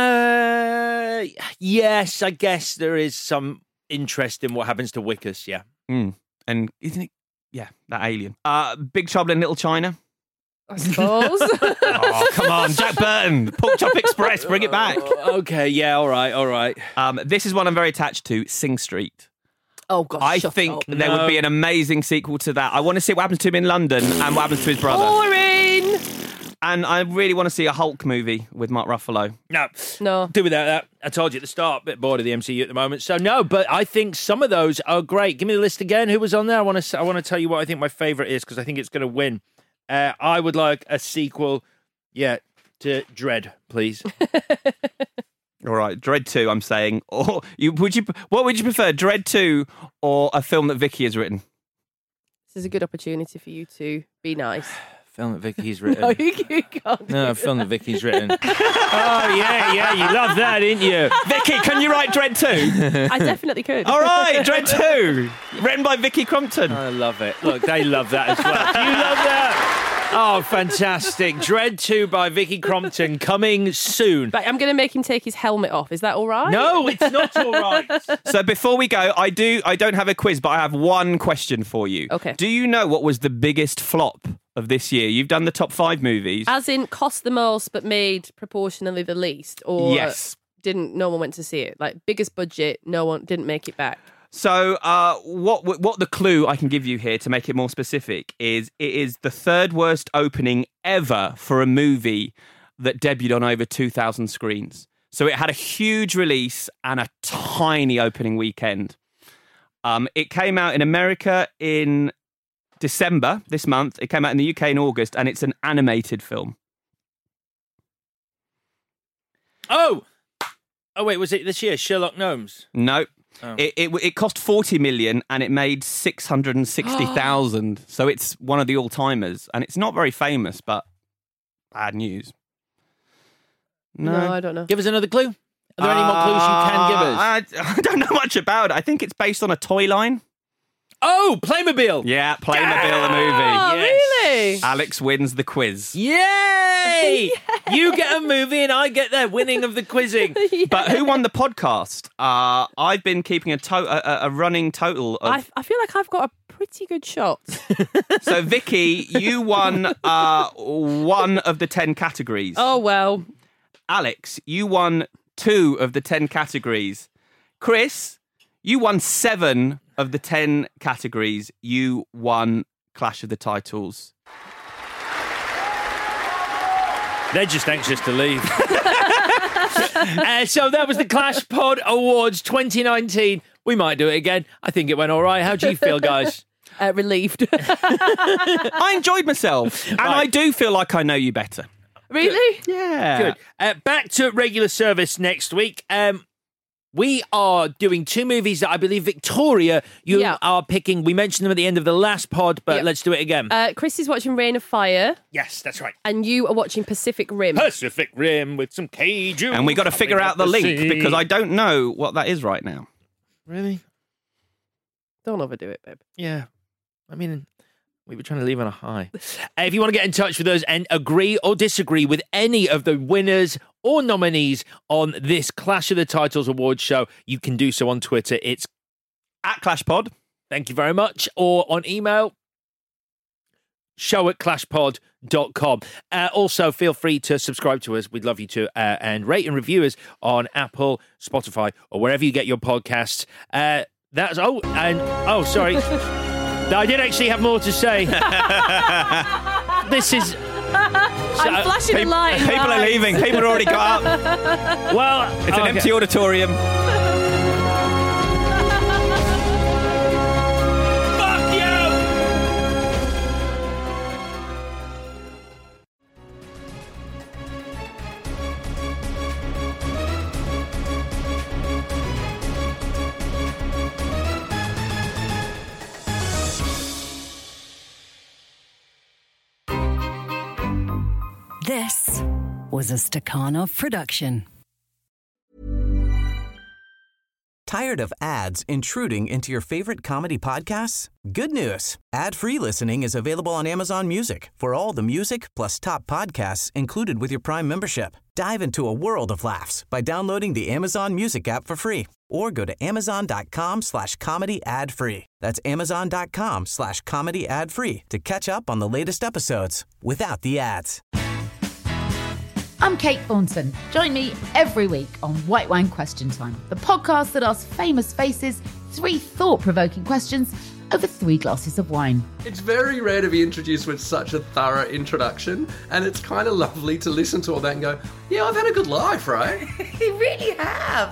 Yes, I guess there is some interest in what happens to Wickus, yeah. And isn't it? Yeah, that alien. Big Trouble in Little China. I suppose. Oh, come on, Jack Burton. Pork Chop Express, bring it back. Okay, yeah, all right. This is one I'm very attached to, Sing Street. Oh, God, I think there would be an amazing sequel to that. I want to see what happens to him in London and what happens to his brother. Boring! And I really want to see a Hulk movie with Mark Ruffalo. No. Do without that. I told you at the start, a bit bored of the MCU at the moment. So no, but I think some of those are great. Give me the list again. Who was on there? I want to tell you what I think my favourite is because I think it's going to win. I would like a sequel, to Dread, please. All right, Dread 2, I'm saying. Or what would you prefer, Dread 2 or a film that Vicky has written? This is a good opportunity for you to be nice. Film that Vicky's written. No, you can't. No, film that Vicky's written. Oh, yeah, you love that, didn't you? Vicky, can you write Dread 2? I definitely could. All right, Dread 2, written by Vicky Crumpton. I love it. Look, they love that as well. Do you love that? Oh, fantastic. Dread 2 by Vicky Crompton coming soon. But I'm going to make him take his helmet off. Is that all right? No, it's not all right. So before we go, I don't have a quiz, but I have one question for you. Okay. Do you know what was the biggest flop of this year? You've done the top 5 movies. As in cost the most but made proportionally the least? Or yes. No one went to see it? Like biggest budget, no one didn't make it back? So what the clue I can give you here to make it more specific is it is the third worst opening ever for a movie that debuted on over 2,000 screens. So it had a huge release and a tiny opening weekend. It came out in America in December this month. It came out in the UK in August, and it's an animated film. Oh, wait, was it this year? Sherlock Gnomes? No. Oh. It cost 40 million and it made 660,000. So it's one of the all-timers, and it's not very famous, but bad news. No, I don't know. Give us another clue. Are there any more clues you can give us? I don't know much about it. I think it's based on a toy line. Oh, Playmobil. Yeah, Playmobil the movie. Oh, really? Alex wins the quiz. Yay! You get a movie and I get the winning of the quizzing. Yeah. But who won the podcast? I've been keeping a running total of... I feel like I've got a pretty good shot. So, Vicky, you won 1 of the 10 categories. Oh, well. Alex, you won 2 of the 10 categories. Chris, you won 7 of the 10 categories. You won Clash of the Titles. They're just anxious to leave. So that was the Clash Pod Awards 2019. We might do it again. I think it went all right. How do you feel, guys? Relieved. I enjoyed myself. And I do feel like I know you better. Really? Yeah. Good. Back to regular service next week. We are doing 2 movies that I believe, Victoria, you are picking. We mentioned them at the end of the last pod, but let's do it again. Chris is watching Reign of Fire. Yes, that's right. And you are watching Pacific Rim. Pacific Rim with some kaiju. And we got to figure out the link sea. because I don't know what that is right now. Really? Don't overdo it, babe. Yeah. I mean, we were trying to leave on a high. If you want to get in touch with us and agree or disagree with any of the winners or nominees on this Clash of the Titles Awards show, you can do so on Twitter. It's @ClashPod. Thank you very much. Or on email, show@clashpod.com. Also, feel free to subscribe to us. We'd love you to. And rate and review us on Apple, Spotify, or wherever you get your podcasts. Sorry. No, I did actually have more to say. This is... I'm flashing the light. People are leaving. People have already got up. Well, it's an empty auditorium. Fuck you! This was a Stakhanov production. Tired of ads intruding into your favorite comedy podcasts? Good news. Ad-free listening is available on Amazon Music for all the music plus top podcasts included with your Prime membership. Dive into a world of laughs by downloading the Amazon Music app for free or go to amazon.com/comedy ad-free. That's amazon.com/comedy ad-free to catch up on the latest episodes without the ads. I'm Kate Thornton. Join me every week on White Wine Question Time, the podcast that asks famous faces 3 thought-provoking questions over 3 glasses of wine. It's very rare to be introduced with such a thorough introduction, and it's kind of lovely to listen to all that and go, yeah, I've had a good life, right? You really have.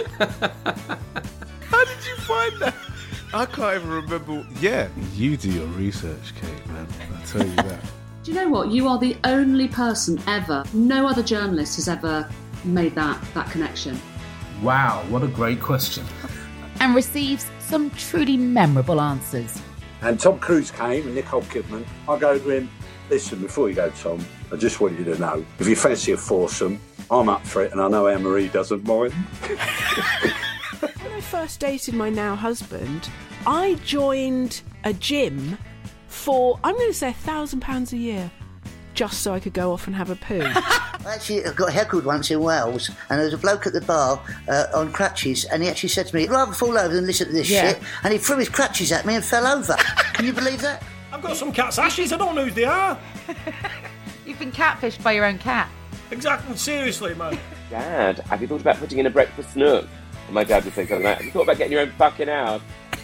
How did you find that? I can't even remember. Yeah, you do your research, Kate, man. I tell you that. Do you know what? You are the only person ever, no other journalist has ever made that connection. Wow, what a great question. And receives some truly memorable answers. And Tom Cruise came and Nicole Kidman. I go to him, listen, before you go, Tom, I just want you to know, if you fancy a foursome, I'm up for it, and I know Anne-Marie doesn't mind. When I first dated my now husband, I joined a gym for, I'm going to say, £1,000 a year, just so I could go off and have a poo. I actually got heckled once in Wales, and there was a bloke at the bar on crutches, and he actually said to me, I'd rather fall over than listen to this shit, and he threw his crutches at me and fell over. Can you believe that? I've got some cat's ashes, I don't know who they are. You've been catfished by your own cat. Exactly, seriously, man. Dad, have you thought about putting in a breakfast nook? And my dad would say something like, have you thought about getting your own fucking house?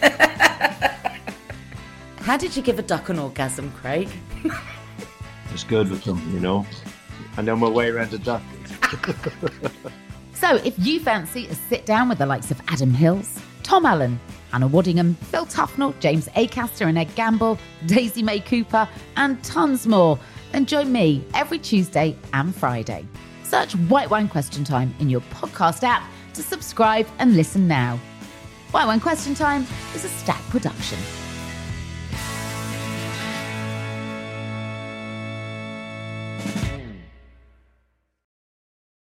How did you give a duck an orgasm, Craig? It's good with them, you know. I know my way around a duck. So if you fancy a sit down with the likes of Adam Hills, Tom Allen, Hannah Waddingham, Phil Tufnell, James Acaster and Ed Gamble, Daisy May Cooper, and tons more, then join me every Tuesday and Friday. Search White Wine Question Time in your podcast app to subscribe and listen now. White Wine Question Time is a Stack production.